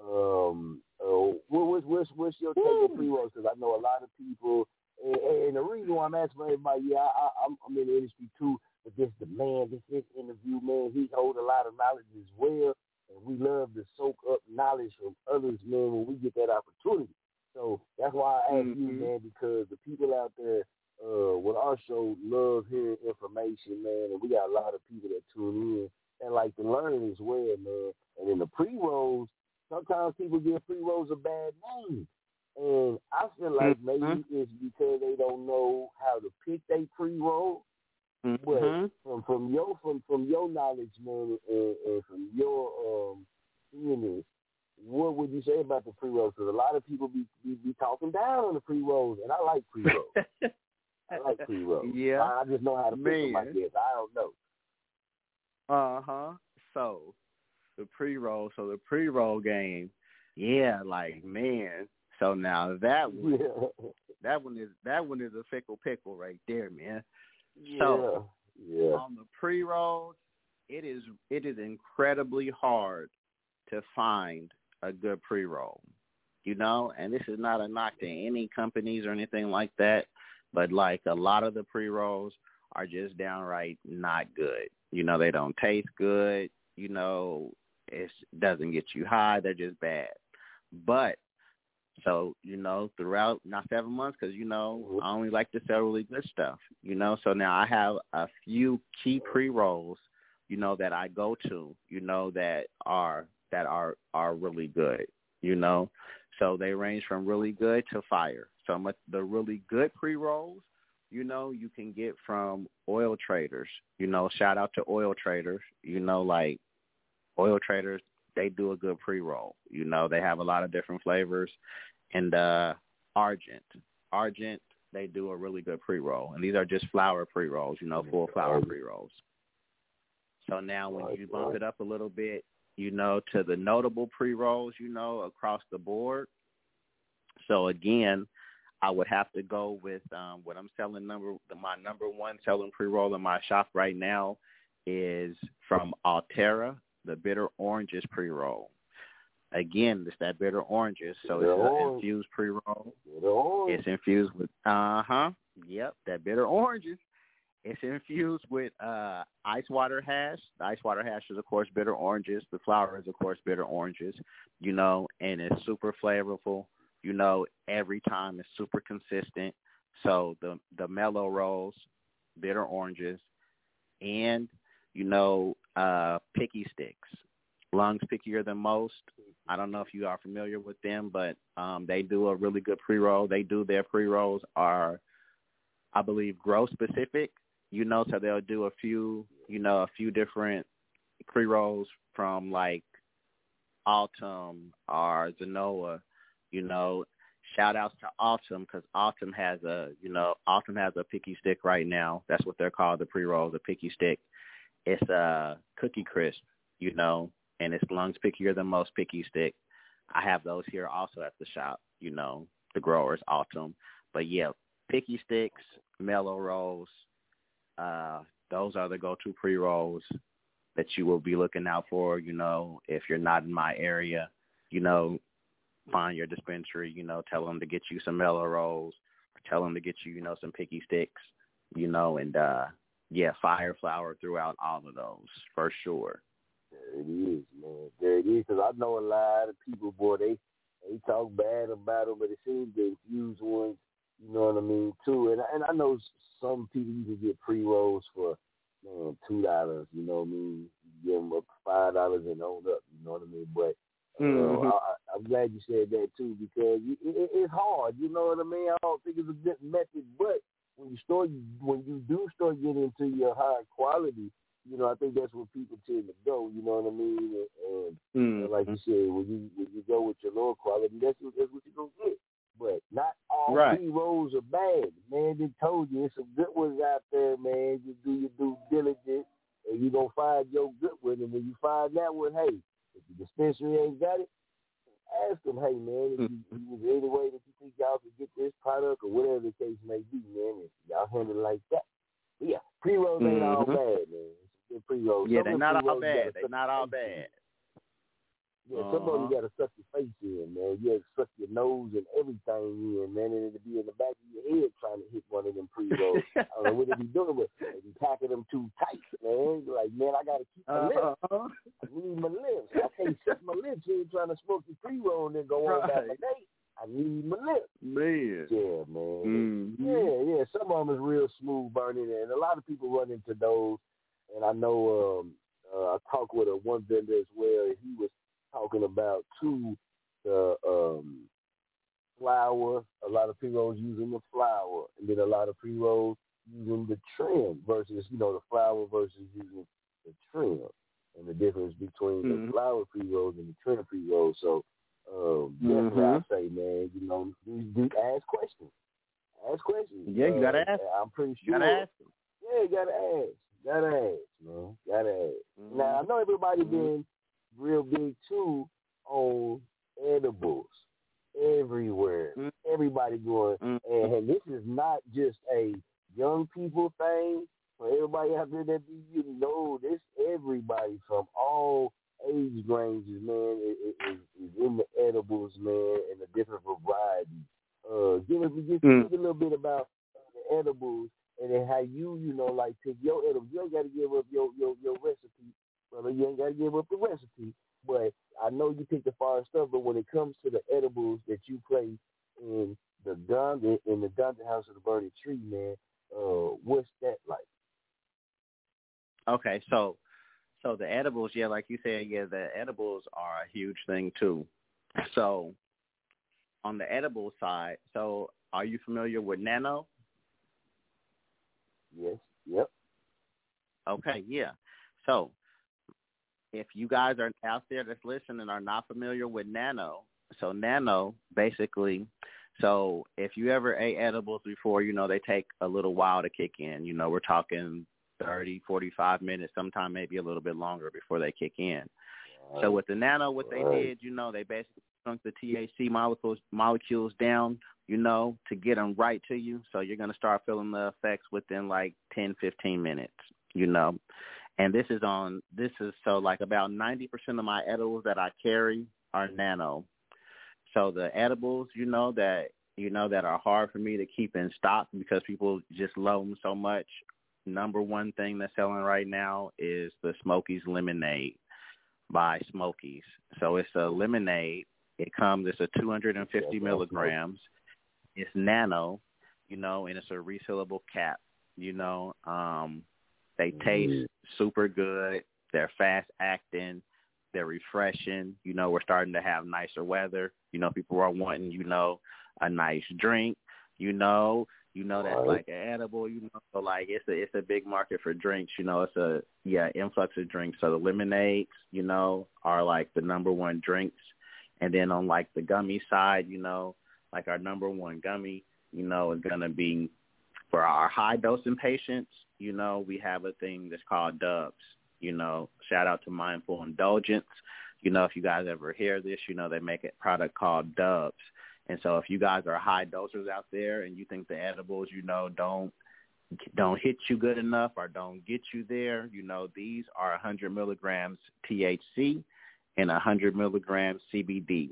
um, uh, what, what's, what's, what's your take on pre-rolls? Because I know a lot of people, and, and the reason why I'm asking everybody, yeah, I, I'm, I'm in the industry too, but this the man, this this interview, man, he holds a lot of knowledge as well, and we love to soak up knowledge from others, man, when we get that opportunity. So that's why I ask mm-hmm. you, man, because the people out there uh, with our show love hearing information, man, and we got a lot of people that tune in and like to learn as well, man. And in the pre-rolls, sometimes people give pre-rolls a bad name. And I feel like maybe mm-hmm. it's because they don't know how to pick their pre-roll. Mm-hmm. But from, from your from, from your knowledge, man, and, and from your um seeing this, what would you say about the pre-rolls? Because a lot of people be, be be talking down on the pre-rolls, and I like pre-rolls. I like pre-rolls. Yeah. I just know how to pick them, I guess. I don't know. Uh-huh. So, the pre-roll, so the pre-roll game, yeah, like, man. So now that one, That one is that one is a fickle pickle right there, man. Yeah, so yeah. on the pre-rolls, it is it is incredibly hard to find a good pre-roll. You know, and this is not a knock to any companies or anything like that, but like a lot of the pre-rolls are just downright not good. You know, they don't taste good. You know, it doesn't get you high. They're just bad. But, so, you know, throughout, not seven months, because, you know, I only like to sell really good stuff, you know. So now I have a few key pre-rolls, you know, that I go to, you know, that are, that are, are really good, you know. So they range from really good to fire. So much, the really good pre-rolls, you know, you can get from Oil Traders. You know, shout out to Oil Traders. You know, like Oil Traders, they do a good pre-roll. You know, they have a lot of different flavors. And uh, Argent. Argent, they do a really good pre-roll. And these are just flower pre-rolls, you know, full flower pre-rolls. So now when you bump it up a little bit, you know, to the notable pre-rolls, you know, across the board. So, again, I would have to go with um, what I'm selling. Number my number one selling pre-roll in my shop right now is from Altera, the Bitter Oranges pre-roll. Again, it's that Bitter Oranges, so it's an infused pre-roll. It's infused with, uh-huh, yep, that Bitter Oranges. It's infused with uh, ice water hash. The ice water hash is, of course, bitter oranges. The flower is, of course, bitter oranges, you know, and it's super flavorful. You know, every time it's super consistent. So the the mellow rolls, bitter oranges, and, you know, uh, picky sticks. Lungs Pickier Than Most. I don't know if you are familiar with them, but um, they do a really good pre-roll. They do their pre-rolls are, I believe, grow specific. You know, so they'll do a few, you know, a few different pre-rolls from like Autumn or Zenoa, you know. Shout outs to Autumn because Autumn has a, you know, Autumn has a picky stick right now. That's what they're called, the pre-rolls, a picky stick. It's a Cookie Crisp, you know, and it's Lungs Pickier Than Most picky stick. I have those here also at the shop, you know, the growers, Autumn. But, yeah, picky sticks, mellow rolls, Uh, those are the go-to pre-rolls that you will be looking out for, you know, if you're not in my area, you know, find your dispensary, you know, tell them to get you some mellow rolls or tell them to get you, you know, some picky sticks, you know, and, uh, yeah, fire flower throughout all of those for sure. There it is, man. There it is, because I know a lot of people, boy, they, they talk bad about them, but it seems the infused ones, you know what I mean, too. And, and I know some people you can get pre-rolls for, man, two dollars, you know what I mean? You get them up to five dollars and on up, you know what I mean? But uh, mm-hmm. I, I'm glad you said that, too, because it, it, it's hard, you know what I mean? I don't think it's a good method, but when you start, when you do start getting into your high quality, you know, I think that's where people tend to go, you know what I mean? And, and, mm-hmm. and like you said, when you when you go with your lower quality, that's what, that's what you're going to get. But not all right. pre-rolls are bad. Man, they told you there's some good ones out there, man. You do your due diligence, and you're going to find your good one. And when you find that one, hey, if the dispensary ain't got it, ask them, hey, man, if you, if there's any way that you think y'all can get this product or whatever the case may be, man, if y'all handle it like that. But, yeah, pre-rolls ain't mm-hmm. all bad, man. Some good pre-rolls. Yeah, some they're not all bad. They're not all bad. Yeah, uh-huh. some of you got to suck your face in, man. You got to suck your nose and everything in, man, and it'll be in the back of your head trying to hit one of them pre-rolls. I don't know what they be doing with it. They be packing them too tight, man. You're like, man, I got to keep my uh-huh. lips. I need my lips. I can't shut my lips here trying to smoke the pre-roll and then go on right. about my day. I need my lips. Man. Yeah, man. Mm-hmm. Yeah, yeah. Some of them is real smooth burning, and a lot of people run into those. And I know um, uh, I talked with a one vendor as well, and he was talking about, too, the um, flour. A lot of pre-rolls using the flour, and then a lot of pre-rolls using the trim versus, you know, the flour versus using the trim, and the difference between mm-hmm. the flour pre-rolls and the trim pre-rolls. So, um, mm-hmm. definitely I say, man, you know, you, you ask questions. Ask questions. Yeah, you got to uh, ask. I'm pretty sure. You got to ask them. Yeah, you got to ask. Got to ask, man. Got to ask. Mm-hmm. Now, I know everybody mm-hmm. been real big too on edibles, everywhere. Mm. Everybody going, Mm. and, and this is not just a young people thing. For everybody out there that be, you know, this everybody from all age ranges, man, is, is, is in the edibles, man, and the different varieties. Uh, give us just Mm. a little bit about the edibles and then how you, you know, like take your edibles. You ain't got to give up your, your, your recipe, brother. You ain't got to give up the recipe. But I know you pick the far stuff, but when it comes to the edibles that you place in the gun, in the Dungeon House of the Burning Tree, man, uh, what's that like? Okay, so so the edibles, yeah, like you said, yeah, the edibles are a huge thing too. So on the edible side, so are you familiar with Nano? Yes. Yep. Okay, yeah. So if you guys are out there that's listening and are not familiar with Nano, so Nano basically, so if you ever ate edibles before, you know, they take a little while to kick in. You know, we're talking thirty, forty-five minutes, sometime maybe a little bit longer before they kick in. Right. So with the Nano, what right. they did, you know, they basically shrunk the T H C molecules molecules down, you know, to get them right to you. So you're going to start feeling the effects within like ten, fifteen minutes, you know. And this is on, this is, so like about ninety percent of my edibles that I carry are Nano. So the edibles, you know, that, you know, that are hard for me to keep in stock because people just love them so much. Number one thing that's selling right now is the Smokies Lemonade by Smokies. So it's a lemonade. It comes, it's a two hundred fifty milligrams. It's Nano, you know, and it's a resealable cap, you know. Um, they taste super good. They're fast acting. They're refreshing. You know, we're starting to have nicer weather. You know, people are wanting, you know, a nice drink, you know. You know, that's like an edible, you know, so like it's a it's a big market for drinks, you know, it's a, yeah, influx of drinks. So the lemonades, you know, are like the number one drinks. And then on like the gummy side, you know, like our number one gummy, you know, is going to be for our high dosing patients, you know, we have a thing that's called Dubs, you know, shout out to Mindful Indulgence. You know, if you guys ever hear this, you know, they make a product called Dubs. And so if you guys are high dosers out there and you think the edibles, you know, don't don't hit you good enough or don't get you there, you know, these are one hundred milligrams T H C and one hundred milligrams C B D.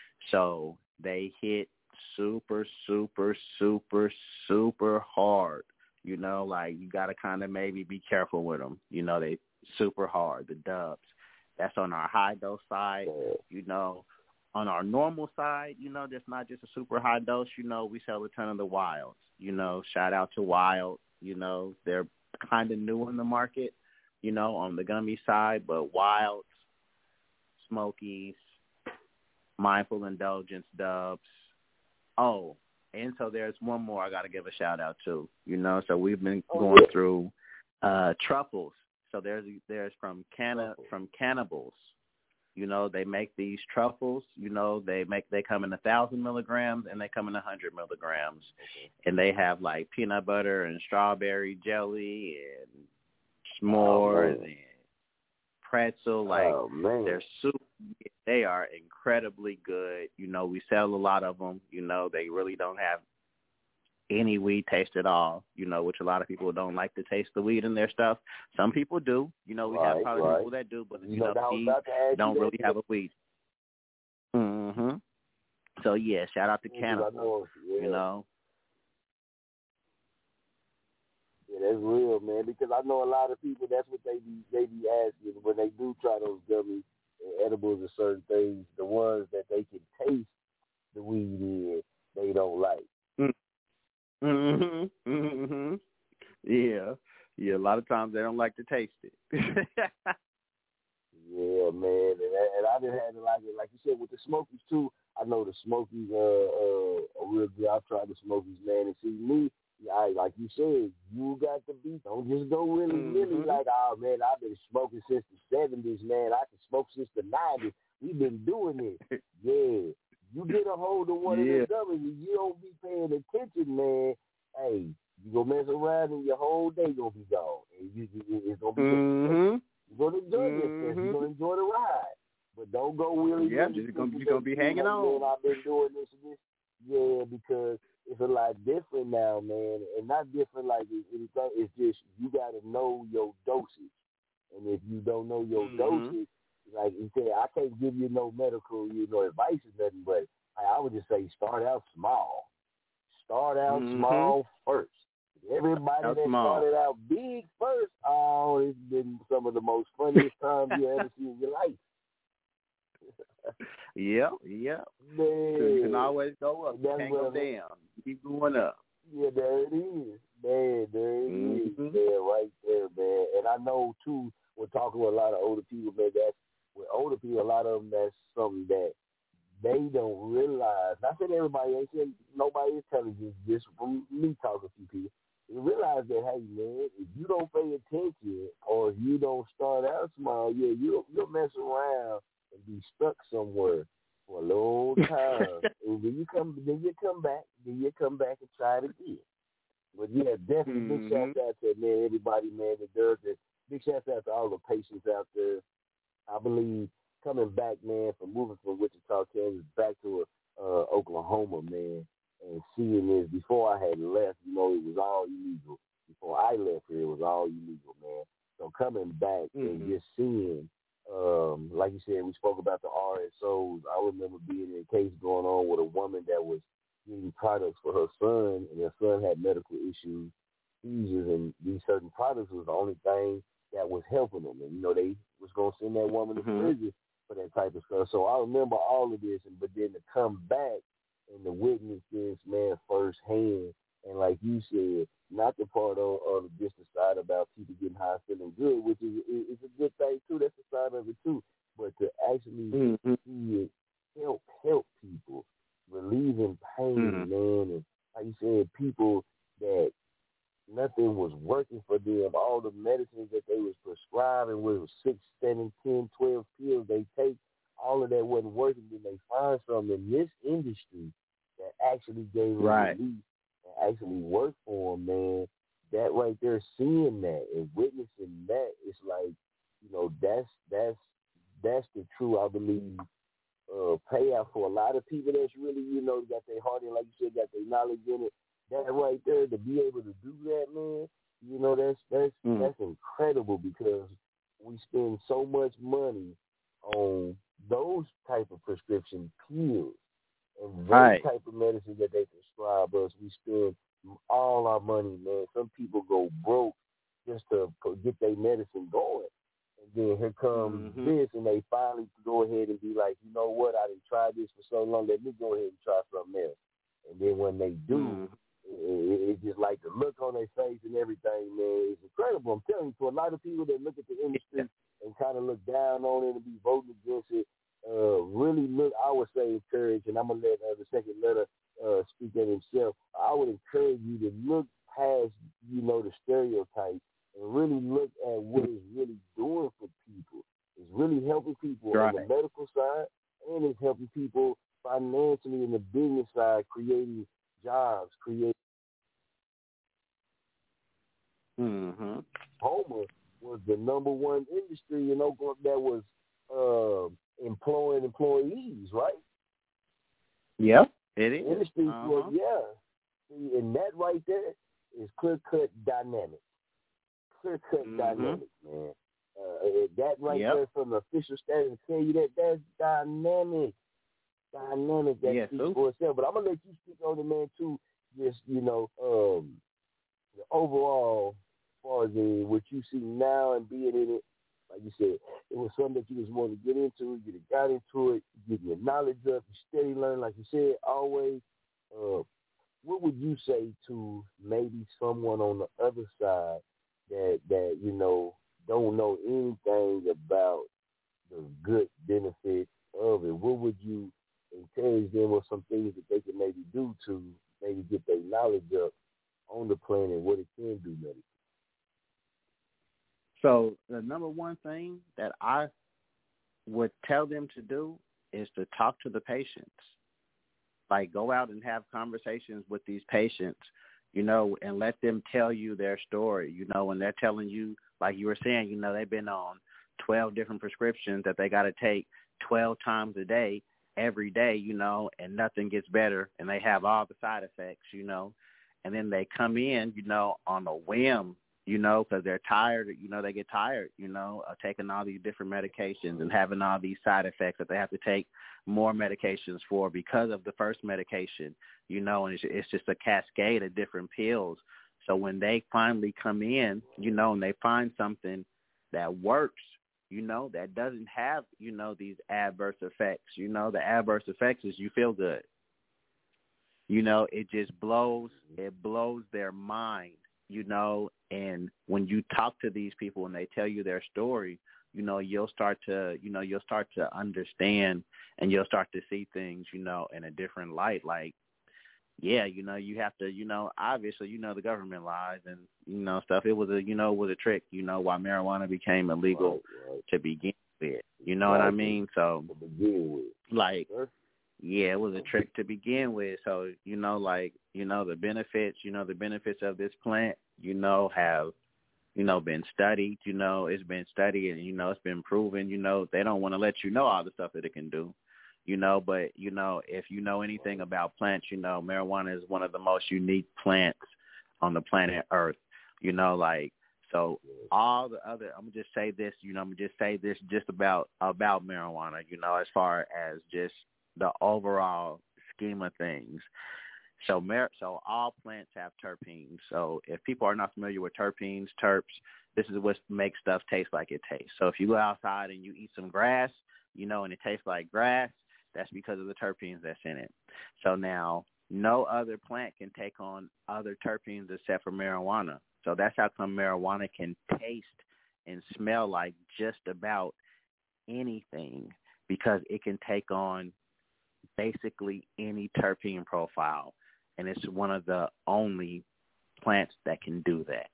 So they hit super, super, super, super hard. You know, like you got to kind of maybe be careful with them. You know, they super hard, the Dubs. That's on our high dose side, you know. On our normal side, you know, that's not just a super high dose, you know, we sell a ton of the Wilds. You know, shout out to Wild. You know, they're kind of new in the market, you know, on the gummy side, but Wilds, Smokies, Mindful Indulgence, Dubs. Oh, and so there's one more I got to give a shout out to, you know, so we've been going through uh, truffles. So there's there's from canna from Cannibals. You know, they make these truffles, you know, they make, they come in a thousand milligrams and they come in a hundred milligrams. Okay. And they have like peanut butter and strawberry jelly and s'mores oh, and pretzel. Like oh, they're super, they are incredibly good. You know, we sell a lot of them. You know, they really don't have any weed taste at all, you know, which a lot of people don't like to taste the weed in their stuff. Some people do. You know, we right, have probably right. people that do, but, you, you know, know these don't really have a weed. Mm-hmm. So, yeah, shout out to Cannibal, yeah. you know. Yeah, that's real, man, because I know a lot of people, that's what they be, they be asking when they do try those gummies and edibles or certain things, the ones that they can taste the weed in, they don't like. Mm. Mhm, mhm. Yeah, yeah. A lot of times they don't like to taste it. Yeah, man, and, and I didn't have to like it. Like you said with the Smokies too. I know the Smokies uh, uh, are real good. I've tried the Smokies, man, and see me. I like you said, you got to be. Don't just go really, mm-hmm. really like, oh man, I've been smoking since the seventies, man. I can smoke since the nineties. We've been doing it. Yeah. You get a hold of one yeah. of them gummies and you don't be paying attention, man. Hey, you gonna mess around and your whole day gonna be gone. And you, you, it's gonna be mm-hmm. you're gonna enjoy mm-hmm. yourself. You're gonna enjoy the ride. But don't go willy-nilly. Yeah, you're going to be hanging on. Man, I've been doing this and this. Yeah, because it's a lot different now, man. And not different like anything. It's just you got to know your dosage. And if you don't know your mm-hmm. dosage, like you said, I can't give you no medical, you know, advice or nothing, but I, I would just say start out small. Start out mm-hmm. small first. Everybody out that small. started out big first, oh, it's been some of the most funniest times you ever see in your life. Yep, yep. Man, so you can always go up. You can't go down. Keep going up. Yeah, there it is. Man, there it mm-hmm. is. There, right there, man. And I know, too, we're talking with a lot of older people, man, that's, with older people, a lot of them, that's something that they don't realize. Not that everybody ain't saying nobody is telling you, just from me talking to a few people. You realize that, hey, man, if you don't pay attention or if you don't start out small, yeah, you'll, you'll mess around and be stuck somewhere for a long time. And then you come, then you come back, then you come back and try it again. But yeah, definitely mm-hmm. big shout out to man, everybody, man, that does it. Big shout out to all the patients out there. I believe coming back, man, from moving from Wichita, Kansas, back to uh, Oklahoma, man, and seeing this. Before I had left, you know, it was all illegal. Before I left here, it was all illegal, man. So coming back mm-hmm. and just seeing, um, like you said, we spoke about the R S Os. I remember being in a case going on with a woman that was getting products for her son, and her son had medical issues, seizures, and these certain products was the only thing that was helping them. And, you know, they was going to send that woman to mm-hmm. prison for that type of stuff. So I remember all of this, and but then to come back and to witness this, man, firsthand, and like you said, not the part on, on the business side about people getting high feeling good, which is, is a good thing, too. That's the side of it, too. But to actually mm-hmm. see it help, help people, relieving pain, mm-hmm. man, and like you said, people that nothing was working for them, all the medicines that they was prescribing, whether it was six, seven, ten, twelve pills they take, all of that wasn't working. Then they find something in this industry that actually gave them right. relief and actually worked for them, man. That right there, seeing that and witnessing that, it's like, you know, that's that's that's the true, I believe, uh, payout for a lot of people that's really, you know, got their heart in, like you said, got their knowledge in it. That right there, to be able to do that, man, you know, that's that's mm. that's incredible, because we spend so much money on those type of prescription pills and those right. type of medicine that they prescribe us. We spend all our money, man. Some people go broke just to get their medicine going. And then here comes mm-hmm. this, and they finally go ahead and be like, you know what, I done tried this for so long, let me go ahead and try something else. And then when they do, mm-hmm. it's just like the look on their face and everything, man. It's incredible. I'm telling you, for a lot of people that look at the industry and kind of look down on it and be voting against it, uh, really look, I would say encourage, and I'm going to let uh, the second letter uh, speak of himself. I would encourage you to look past, you know, the stereotypes and really look at what it's really doing for people. It's really helping people right. on the medical side, and it's helping people financially in the business side, creating jobs, creating. Mm-hmm. Homer was the number one industry in Oklahoma that was uh, employing employees, right? Yep, it is. Industry, uh-huh. was, yeah. See, and that right there is clear-cut dynamic. Clear-cut mm-hmm. dynamic, man. Uh, that right yep. there from the official status tell you that that's dynamic. Dynamic that yes, speaks so. for itself. But I'm gonna let you speak on it, man, too. Just, you know, um, the overall, as far as the, what you see now and being in it, like you said, it was something that you just wanted to get into. You got into it, getting your knowledge up, you steady learn, like you said, always. Uh, what would you say to maybe someone on the other side that that you know don't know anything about the good benefit of it? What would you encourage them with some things that they can maybe do to maybe get their knowledge up on the plan and what it can do medically? So the number one thing that I would tell them to do is to talk to the patients. Like, go out and have conversations with these patients, you know, and let them tell you their story, you know, and they're telling you, like you were saying, you know, they've been on twelve different prescriptions that they got to take twelve times a day, every day, you know, and nothing gets better, and they have all the side effects, you know, and then they come in, you know, on a whim, you know, because they're tired, you know, they get tired, you know, of taking all these different medications and having all these side effects that they have to take more medications for because of the first medication, you know, and it's, it's just a cascade of different pills. So when they finally come in, you know, and they find something that works, you know, that doesn't have, you know, these adverse effects, you know, the adverse effects is you feel good. You know, it just blows, it blows their mind, you know, and when you talk to these people and they tell you their story, you know, you'll start to, you know, you'll start to understand and you'll start to see things, you know, in a different light. Like, yeah, you know, you have to, you know, obviously, you know, the government lies and, you know, stuff. It was a, you know, it was a trick, you know, why marijuana became illegal right, right. to begin with. You know right. what I mean? So, to begin with. like, yeah, it was a trick to begin with. So, you know, like, you know, the benefits, you know, the benefits of this plant, you know, have, you know, been studied, you know, it's been studied and, you know, it's been proven, you know, they don't want to let you know all the stuff that it can do. You know, but, you know, if you know anything about plants, you know, marijuana is one of the most unique plants on the planet Earth, you know, like, so all the other, I'm going to just say this, you know, I'm going to just say this just about, about marijuana, you know, as far as just the overall scheme of things. So, mar- so all plants have terpenes. So if people are not familiar with terpenes, terps, this is what makes stuff taste like it tastes. So if you go outside and you eat some grass, you know, and it tastes like grass, that's because of the terpenes that's in it. So now no other plant can take on other terpenes except for marijuana. So that's how come marijuana can taste and smell like just about anything, because it can take on basically any terpene profile. And it's one of the only plants that can do that.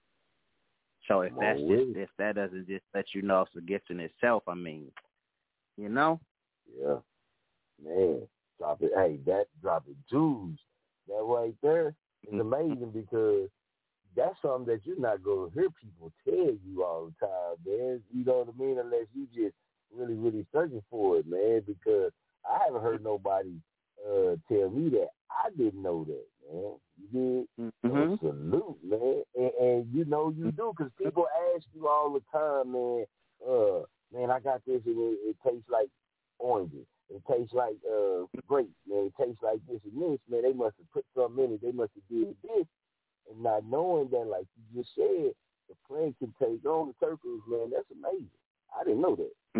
So if that's just, if that doesn't just let you know it's a gift in itself, I mean, you know? Yeah. Man, drop it. Hey, that dropping jewels. That right there is amazing because that's something that you're not going to hear people tell you all the time, man. You know what I mean? Unless you just really, really searching for it, man, because I haven't heard nobody uh, tell me that. I didn't know that, man. You did? Mm-hmm. So salute, man. And, and you know you do, because people ask you all the time, man, uh, man, I got this and it, it tastes like oranges. It tastes like uh, grapes, man. It tastes like this and this, man. They must have put something in it. They must have did this. And not knowing that, like you just said, the plant can take on the terpenes, man. That's amazing. I didn't know that.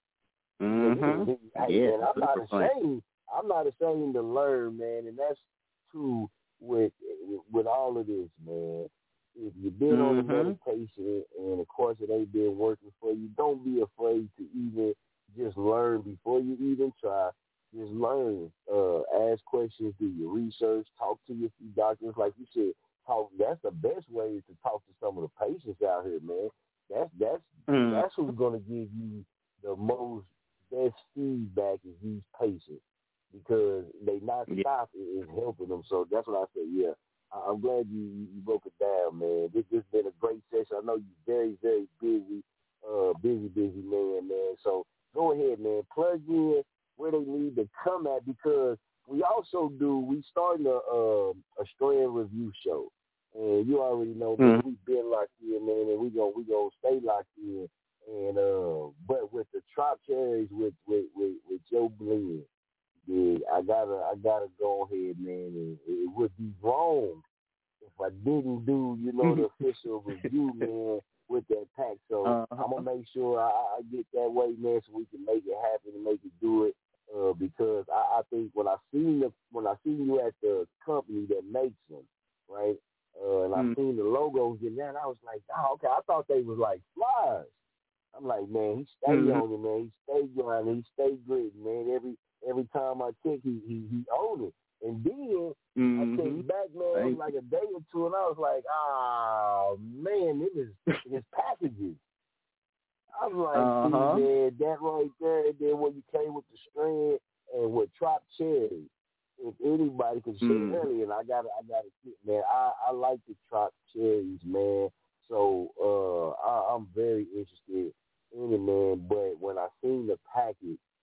Mm-hmm. Hey, yeah, man, I'm not ashamed. I'm not ashamed to learn, man. And that's true with with all of this, man. If you've been mm-hmm. on the medication and, of course, it ain't been working for you, don't be afraid to even just learn before you even try. Just learn. Uh, ask questions, do your research, talk to your few doctors. Like you said, talk. That's the best way is to talk to some of the patients out here, man. That's that's mm. that's who's gonna give you the most best feedback is these patients, because they not yeah. stopping is helping them. So that's what I said. Yeah, I, I'm glad you, you broke it down, man. This has been a great session. I know you're very very busy, uh, busy busy man, man. So go ahead, man. Plug in where they need to come at, because we also do, we starting a, uh, a strand review show. And you already know, man, mm-hmm. we've been locked in, man, and we're going we gonna stay locked in. And uh, but with the Trop Cherries with, with, with, with Joe Blend, yeah, I gotta I gotta go ahead, man, and it would be wrong if I didn't do, you know, the official review, man, with that pack. So uh-huh. I'm gonna make sure I, I get that way, man, so we can make it happen and make it do it. Uh, because I, I think when I seen the when I seen you at the company that makes them, right, uh, and I mm. seen the logos in there, and I was like, oh, okay, I thought they was like flies. I'm like, man, he stayed mm-hmm. on it, man. He stayed grinding, he stayed gritting, man. Every every time I check, he he, he owned it. And then mm-hmm. I checked back, man, Thanks. like a day or two, and I was like, oh man, it is his packages. I was like, uh-huh. see, man, that right there, and then when you came with the strand and with Trop Cherry, if anybody can say mm. earlier, and I got I got to sit, man, I, I like the Trop Cherries, man. So uh, I, I'm very interested in it, man. But when I seen the package,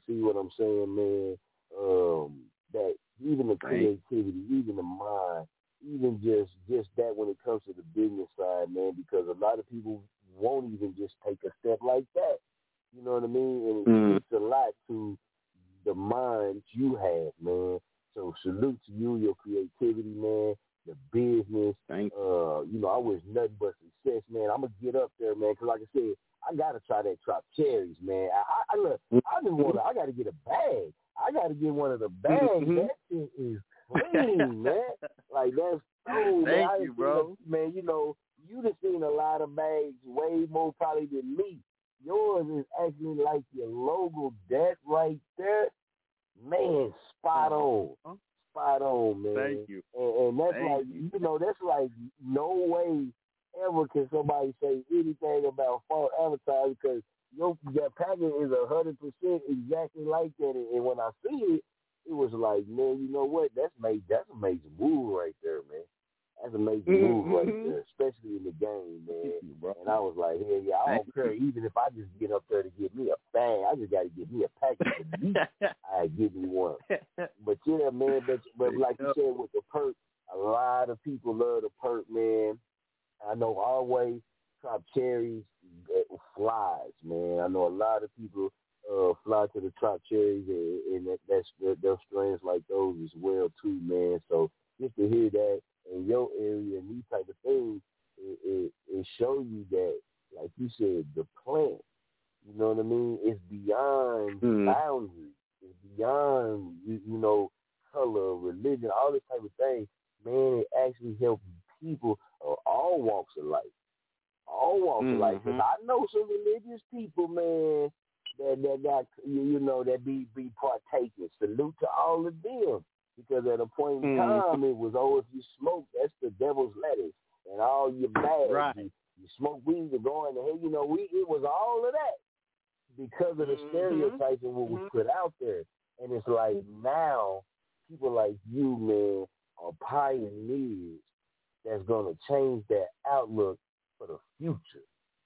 see what I'm saying, man? Um, that even the creativity, even the mind, even just just that when it comes to the business side, man, because a lot of people won't even just take a step like that. You know what I mean? And it mm. speaks a lot to the mind you have, man. So salute to you, your creativity, man, the business. Thank you. Uh, you know, I wish nothing but success, man. I'm going to get up there, man, because like I said, I got to try that Trop Cherries, man. I, I, look, I just want to, I got to get a bag. I got to get one of the bags. Mm-hmm. That shit is clean, man. Like, that's so, Thank man. I you, bro. A, man, you know, you done seen a lot of bags, way more probably than me. Yours is actually like your logo. That right there, man, spot on. Spot on, man. Thank you. And, and that's Thank like, you. you know, that's like no way ever can somebody say anything about false advertising because your that package is a hundred percent exactly like that. And when I see it, it was like, man, you know what? That's made. That's a major move right there, man. That's a major move mm-hmm. right there, especially in the game, man. And I was like, hey, yeah, I don't care. Even if I just get up there to get me a bang, I just got to get me a package of meat. I give me one. But yeah, man. But but like you said with the perk, a lot of people love the perk, man. I know always Trop Cherries flies, man. I know a lot of people uh, fly to the Trop Cherries, and, and that, that's their strains like those as well too, man. So just to hear that in your area and these type of things, it, it, it shows you that, like you said, the plant, you know what I mean, it's beyond mm. boundaries. It's beyond, you, you know, color, religion, all this type of thing. Man, it actually helps people of all walks of life. All walks mm-hmm. of life. Because I know some religious people, man, that, that got, you, you know, that be, be partaking. Salute to all of them. Because at a point in time, mm-hmm. it was, oh, if you smoke, that's the devil's lettuce. And all your bags, right. you, you smoke weed, you're going to hell. You know, we it was all of that because of the mm-hmm. stereotypes and what mm-hmm. was put out there. And it's like now, people like you, man, are pioneers that's going to change that outlook for the future.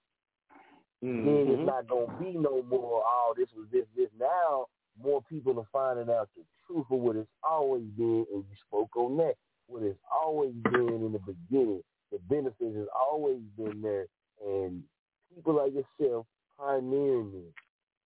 Mm-hmm. Then it's not going to be no more, oh, this was this, this. Now, more people are finding out the truth of what it's always been, and you spoke on that, what it's always been in the beginning. The benefits has always been there, and people like yourself pioneering it.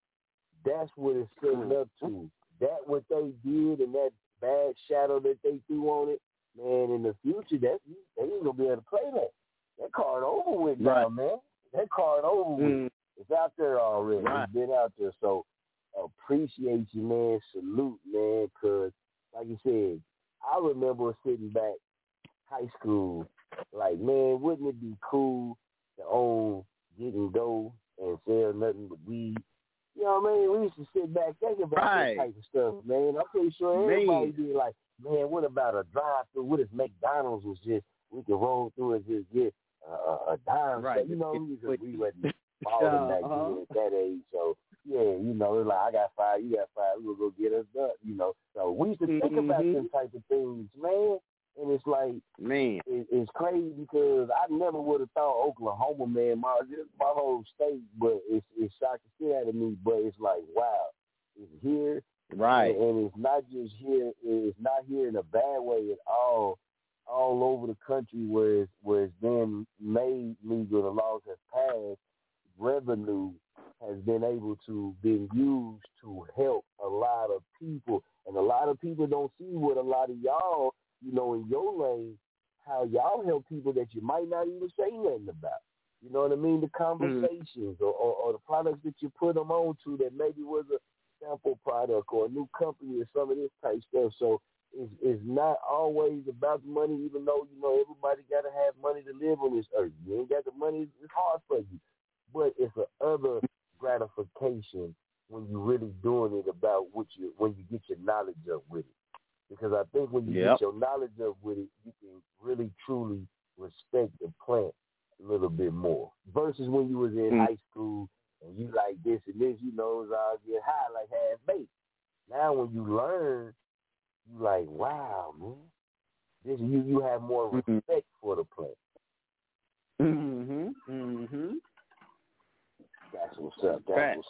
That's what it's setting up to. That what they did and that bad shadow that they threw on it, man, in the future, that they ain't gonna be able to play that. That card over with now, right. man. That card over mm. with. It's out there already. Right. It's been out there. So appreciate you, man. Salute, man, because like you said, I remember sitting back high school, like, man, wouldn't it be cool to own Get and Go and sell nothing but weed? You know what I mean? We used to sit back thinking about right. that type of stuff, man. I'm pretty sure everybody be like, man, what about a drive-through? What if McDonald's was just, we could roll through and just get uh, a dime? Right. So, you know, we, just, we wasn't balling back uh-huh. then at that age. So, yeah, you know, it's like, I got five, you got five, we'll go get us done, you know. So we used to think mm-hmm. about them type of things, man. And it's like, man, it, it's crazy because I never would have thought Oklahoma, man, my my whole state, but it's it's shocked the shit out of me. But it's like, wow, it's here, right? And, and it's not just here; it's not here in a bad way at all. All over the country, where it's where it's been made legal, the laws have passed, revenue has been able to been used to help a lot of people, and a lot of people don't see what a lot of y'all, you know, in your lane, how y'all help people that you might not even say nothing about. You know what I mean? The conversations mm-hmm. or, or, or the products that you put them on to that maybe was a sample product or a new company or some of this type stuff. So it's, it's not always about the money, even though, you know, everybody got to have money to live on this earth. You ain't got the money, it's hard for you. But it's a other gratification when you're really doing it about what you, when you get your knowledge up with it. Because I think when you yep. get your knowledge up with it, you can really, truly respect the plant a little bit more. Versus when you was in mm. high school and you like this and this, you know, it was all get high like half-baked. Now when you learn, you like, wow, man. This you you have more respect mm-hmm. for the plant. Mm-hmm. Mm-hmm. That's what's up. That's right. what's up.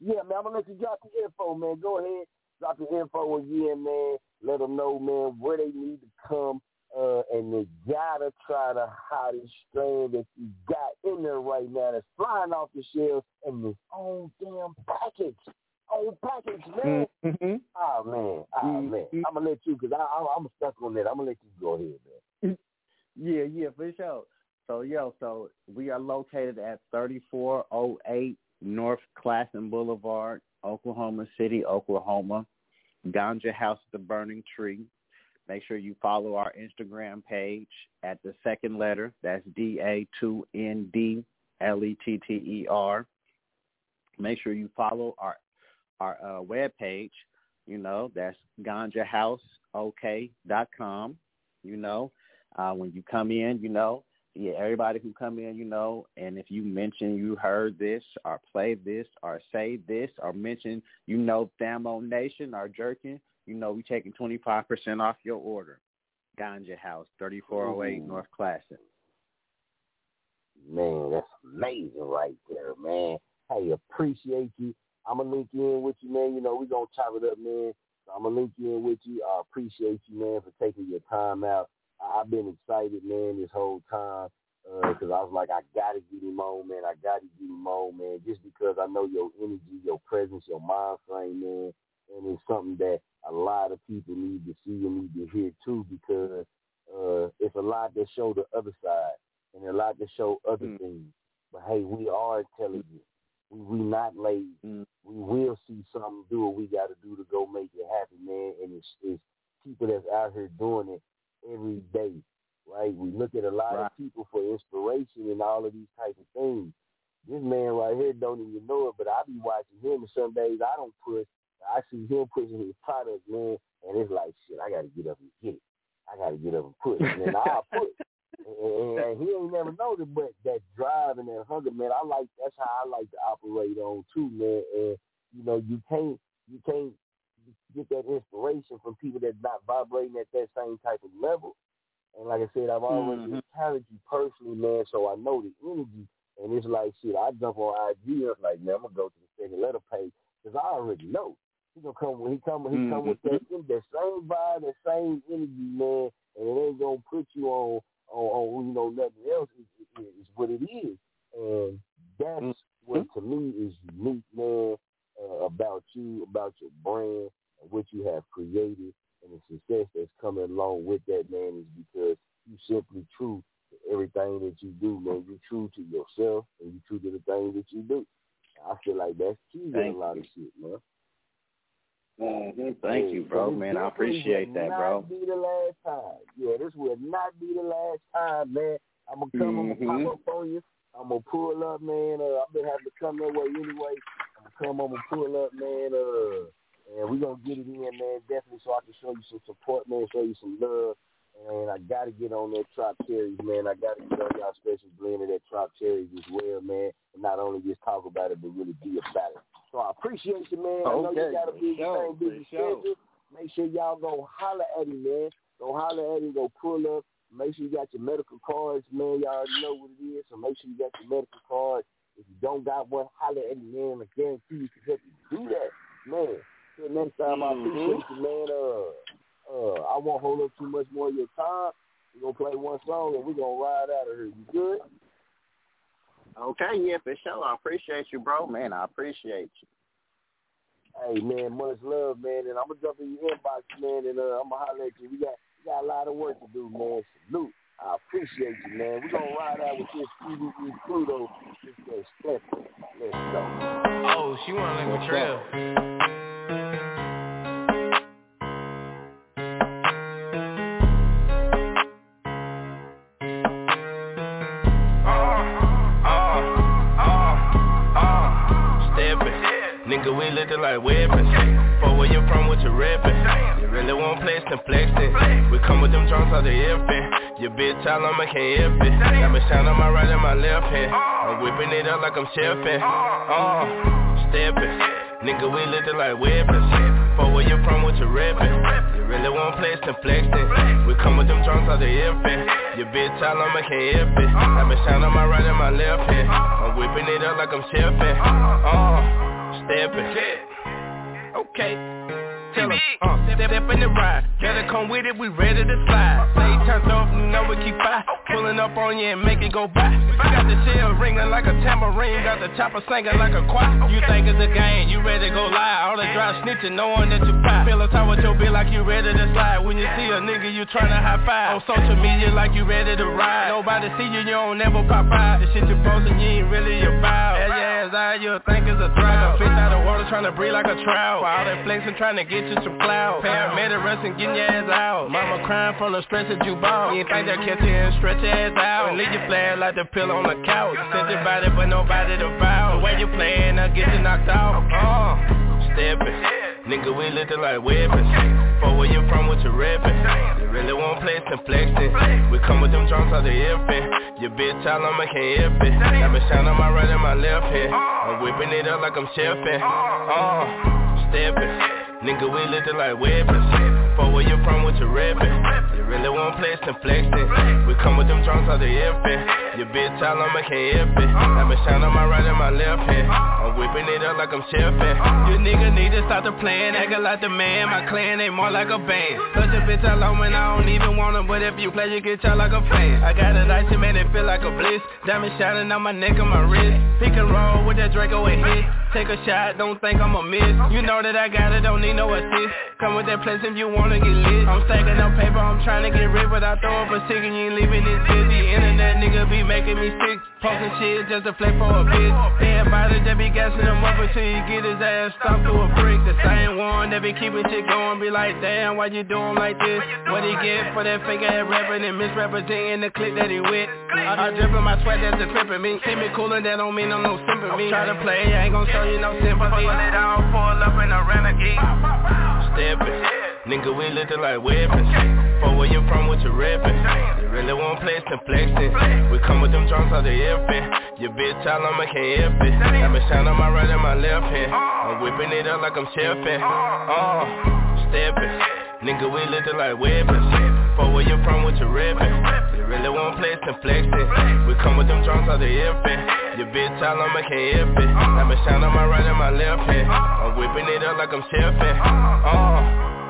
Yeah, man, I'm going to let you drop the info, man. Go ahead. Drop the info again, man. Let them know, man, where they need to come. Uh, and they got to try the hottest strain that you got in there right now that's flying off the shelves in this own damn package. Own package, man. Mm-hmm. Oh, man. Oh, mm-hmm. man. I'm going to let you, because I, I, I'm stuck on that. I'm going to let you go ahead, man. Yeah, yeah, for sure. So, yo, so we are located at thirty-four oh eight North Classen Boulevard, Oklahoma City, Oklahoma. Ganja House, The Burning Tree. Make sure you follow our Instagram page at the second letter. That's D A two N D L E T T E R. Make sure you follow our our uh, webpage. You know, that's ganja house o k dot com. You know, uh, when you come in, you know, yeah, everybody who come in, you know, and if you mention you heard this or played this or say this or mention, you know, Famo Nation or Jerkin, you know, we taking twenty-five percent off your order. Ganja House, thirty-four oh eight Ooh. North Classen. Man, that's amazing right there, man. Hey, appreciate you. I'm going to link in with you, man. You know, we're going to chop it up, man. So I'm going to link in with you. I appreciate you, man, for taking your time out. I've been excited, man, this whole time because uh, I was like, I got to get him on, man. I got to get him on, man, just because I know your energy, your presence, your mind frame, man, and it's something that a lot of people need to see and need to hear, too, because uh, it's a lot that show the other side and a lot that show other mm. things. But, hey, we are intelligent. We we not lazy. Mm. We will see something, do what we got to do to go make it happen, man, and it's, it's people that's out here doing it every day, right? We look at a lot right. of people for inspiration and all of these type of things. This man right here don't even know it, but I be watching him, and some days I don't push. I see him pushing his product, man, and it's like, shit, I got to get up and get it. I got to get up and push, and then I'll push. And, and he ain't never noticed, but that drive and that hunger, man, I like, that's how I like to operate on too, man. And, you know, you can't, you can't, get that inspiration from people that's not vibrating at that same type of level. And like I said, I've already mm-hmm. encountered you personally, man, so I know the energy. And it's like, shit, I jump on I G, I'm like, man, I'm going to go to the second letter page because I already know. He's going to come when he come, he mm-hmm. come with that, that same vibe, that same energy, man, and it ain't going to put you on, on, on, you know, nothing else. It's, it's what it is. And that's mm-hmm. what, to me, is unique, man, uh, about you, about your brand, what you have created, and the success that's coming along with that, man, is because you simply true to everything that you do, man. You're true to yourself, and you're true to the things that you do. I feel like that's key to a lot of shit, man. Mm-hmm. Thank hey, you, bro, man. I appreciate that, bro. This will not be the last time. Yeah, this will not be the last time, man. I'm going to come, mm-hmm. I'm going to pop up on you. I'm going to pull up, man. Uh, I've been having to come that way anyway. I'm going to come, I'm going to pull up, man. Uh, And we're going to get it in, man, definitely, so I can show you some support, man, show you some love. And I got to get on that Trop Cherries, man. I got to get on y'all special blend of that Trop Cherries as well, man. And not only just talk about it, but really be about it. So I appreciate you, man. Okay. I know you got a busy thing, busy schedule. Make sure y'all go holler at him, man. Go holler at him, go pull up. Make sure you got your medical cards, man. Y'all already know what it is, so make sure you got your medical cards. If you don't got one, holler at him, man. I guarantee you can help you do that, man. Till next time, mm-hmm. I appreciate you, man. Uh, uh, I won't hold up too much more of your time. We're going to play one song, and we're going to ride out of here. You good? Okay, yeah, for sure. I appreciate you, bro, man. I appreciate you. Hey, man, much love, man. And I'm going to jump in your inbox, man, and uh, I'm going to holler at you. We got, we got a lot of work to do, man. Salute. I appreciate you, man. We're going to ride out with this T V B Pluto. This is Splendid. Let's go. Oh, she want to let me trail. Nigga, we looking like weapons. For where you from, what you reppin'? You really want place and flexin'. We come with them drums out the infant. Your bitch all on me can't help it. Got me shine on my right and my left hand. I'm whipping it up like I'm chefin'. Uh, steppin'. Nigga, we looking like weapons. For where you from, what you reppin'? You really want place and flexin'. We come with them drums out the infant. Your bitch all on me can't help it. Got me shine on my right and my left hand. I'm whipping it up like I'm chefin'. Uh, steppin'. Okay. Tell us, uh, step, step in the ride. Better come with it, we ready to slide. Say turned up, you know we keep fire. Pulling up on you and make it go by. Got the shell ringing like a tambourine. Got the chopper singing like a choir. You think it's a game, you ready to go live. All the dry snitching, knowing that you pop. Feel a time with your bitch like you ready to slide. When you see a nigga, you tryna high five. On social media like you ready to ride. Nobody see you, you don't never pop out. The shit you posting, you ain't really about. Yeah, yeah, it's all you think is a thrill. Fish out of water tryna breathe like a trout. All that flexing trying to get you some clout. Paramedic resting, getting your ass out. Mama crying from the stress that you bought. You ain't think they'll catch you and stretch your ass out. And leave you flat like the pillow on the couch. Sent your body but nobody to bow. The way you playing, I'll get you knocked out. Uh, steppin', nigga, we looking like weapons. For where you from, what you reppin'? You really want place and flexin'. We come with them drums out the infant. Your bitch all on me can't help it. Got me shine on my right and my left hand. I'm whipping it up like I'm chefin'. Uh, steppin'. Nigga, we looking like weapons. For where you from, what you reppin'? You really want place and flexin'. We come with them drums out the infant. Your bitch all on me can't help it. Got me shine on my right and my left hand. I'm whipping it up like I'm chefin'. You nigga need to stop the plan, actin' like the man. My clan ain't more like a band. Touch a bitch alone when I don't even want her. But if you play, you get y'all like a fan. I got it icy, man, it feel like a bliss. Diamond shining on my neck and my wrist. Pick and roll with that Draco and hit. Take a shot, don't think I'm a miss. You know that I got it, don't need no assist. Come with that place if you wanna get lit. I'm stacking up paper, I'm trying to get rid. But I throw up a stick and you ain't leaving it busy. Internet nigga be making me sick. Posting shit just to play for a bitch. Everybody just be gassing him up until you get his ass stopped to a brick. The same one that be keeping shit going. Be like, damn, why you doing like this? What he get for that fake ass rapping and misrepresenting the clique that he with? I, I drippin' my sweat, that's the trippin' me. See me coolin', that don't mean I'm no simpin' me. Try to play, I ain't gon' show you no sympathy. Pull it out, pull up in a renegade. Steppin', nigga, we looking like weapons. For where you from, what you reppin'? You really want place and flexin'. We come with them drums out the infant. Your bitch all on me can't help it. Got me shine on my right and my left hand. I'm whipping it up like I'm chefin'. Uh, steppin', nigga, we looking like weapons. For where you from, what you reppin'? You really want place and flexin'. We come with them drums out the infant. Your bitch all on me can't help it. Got me shine on my right and my left hand. I'm whipping it up like I'm chefin'. Uh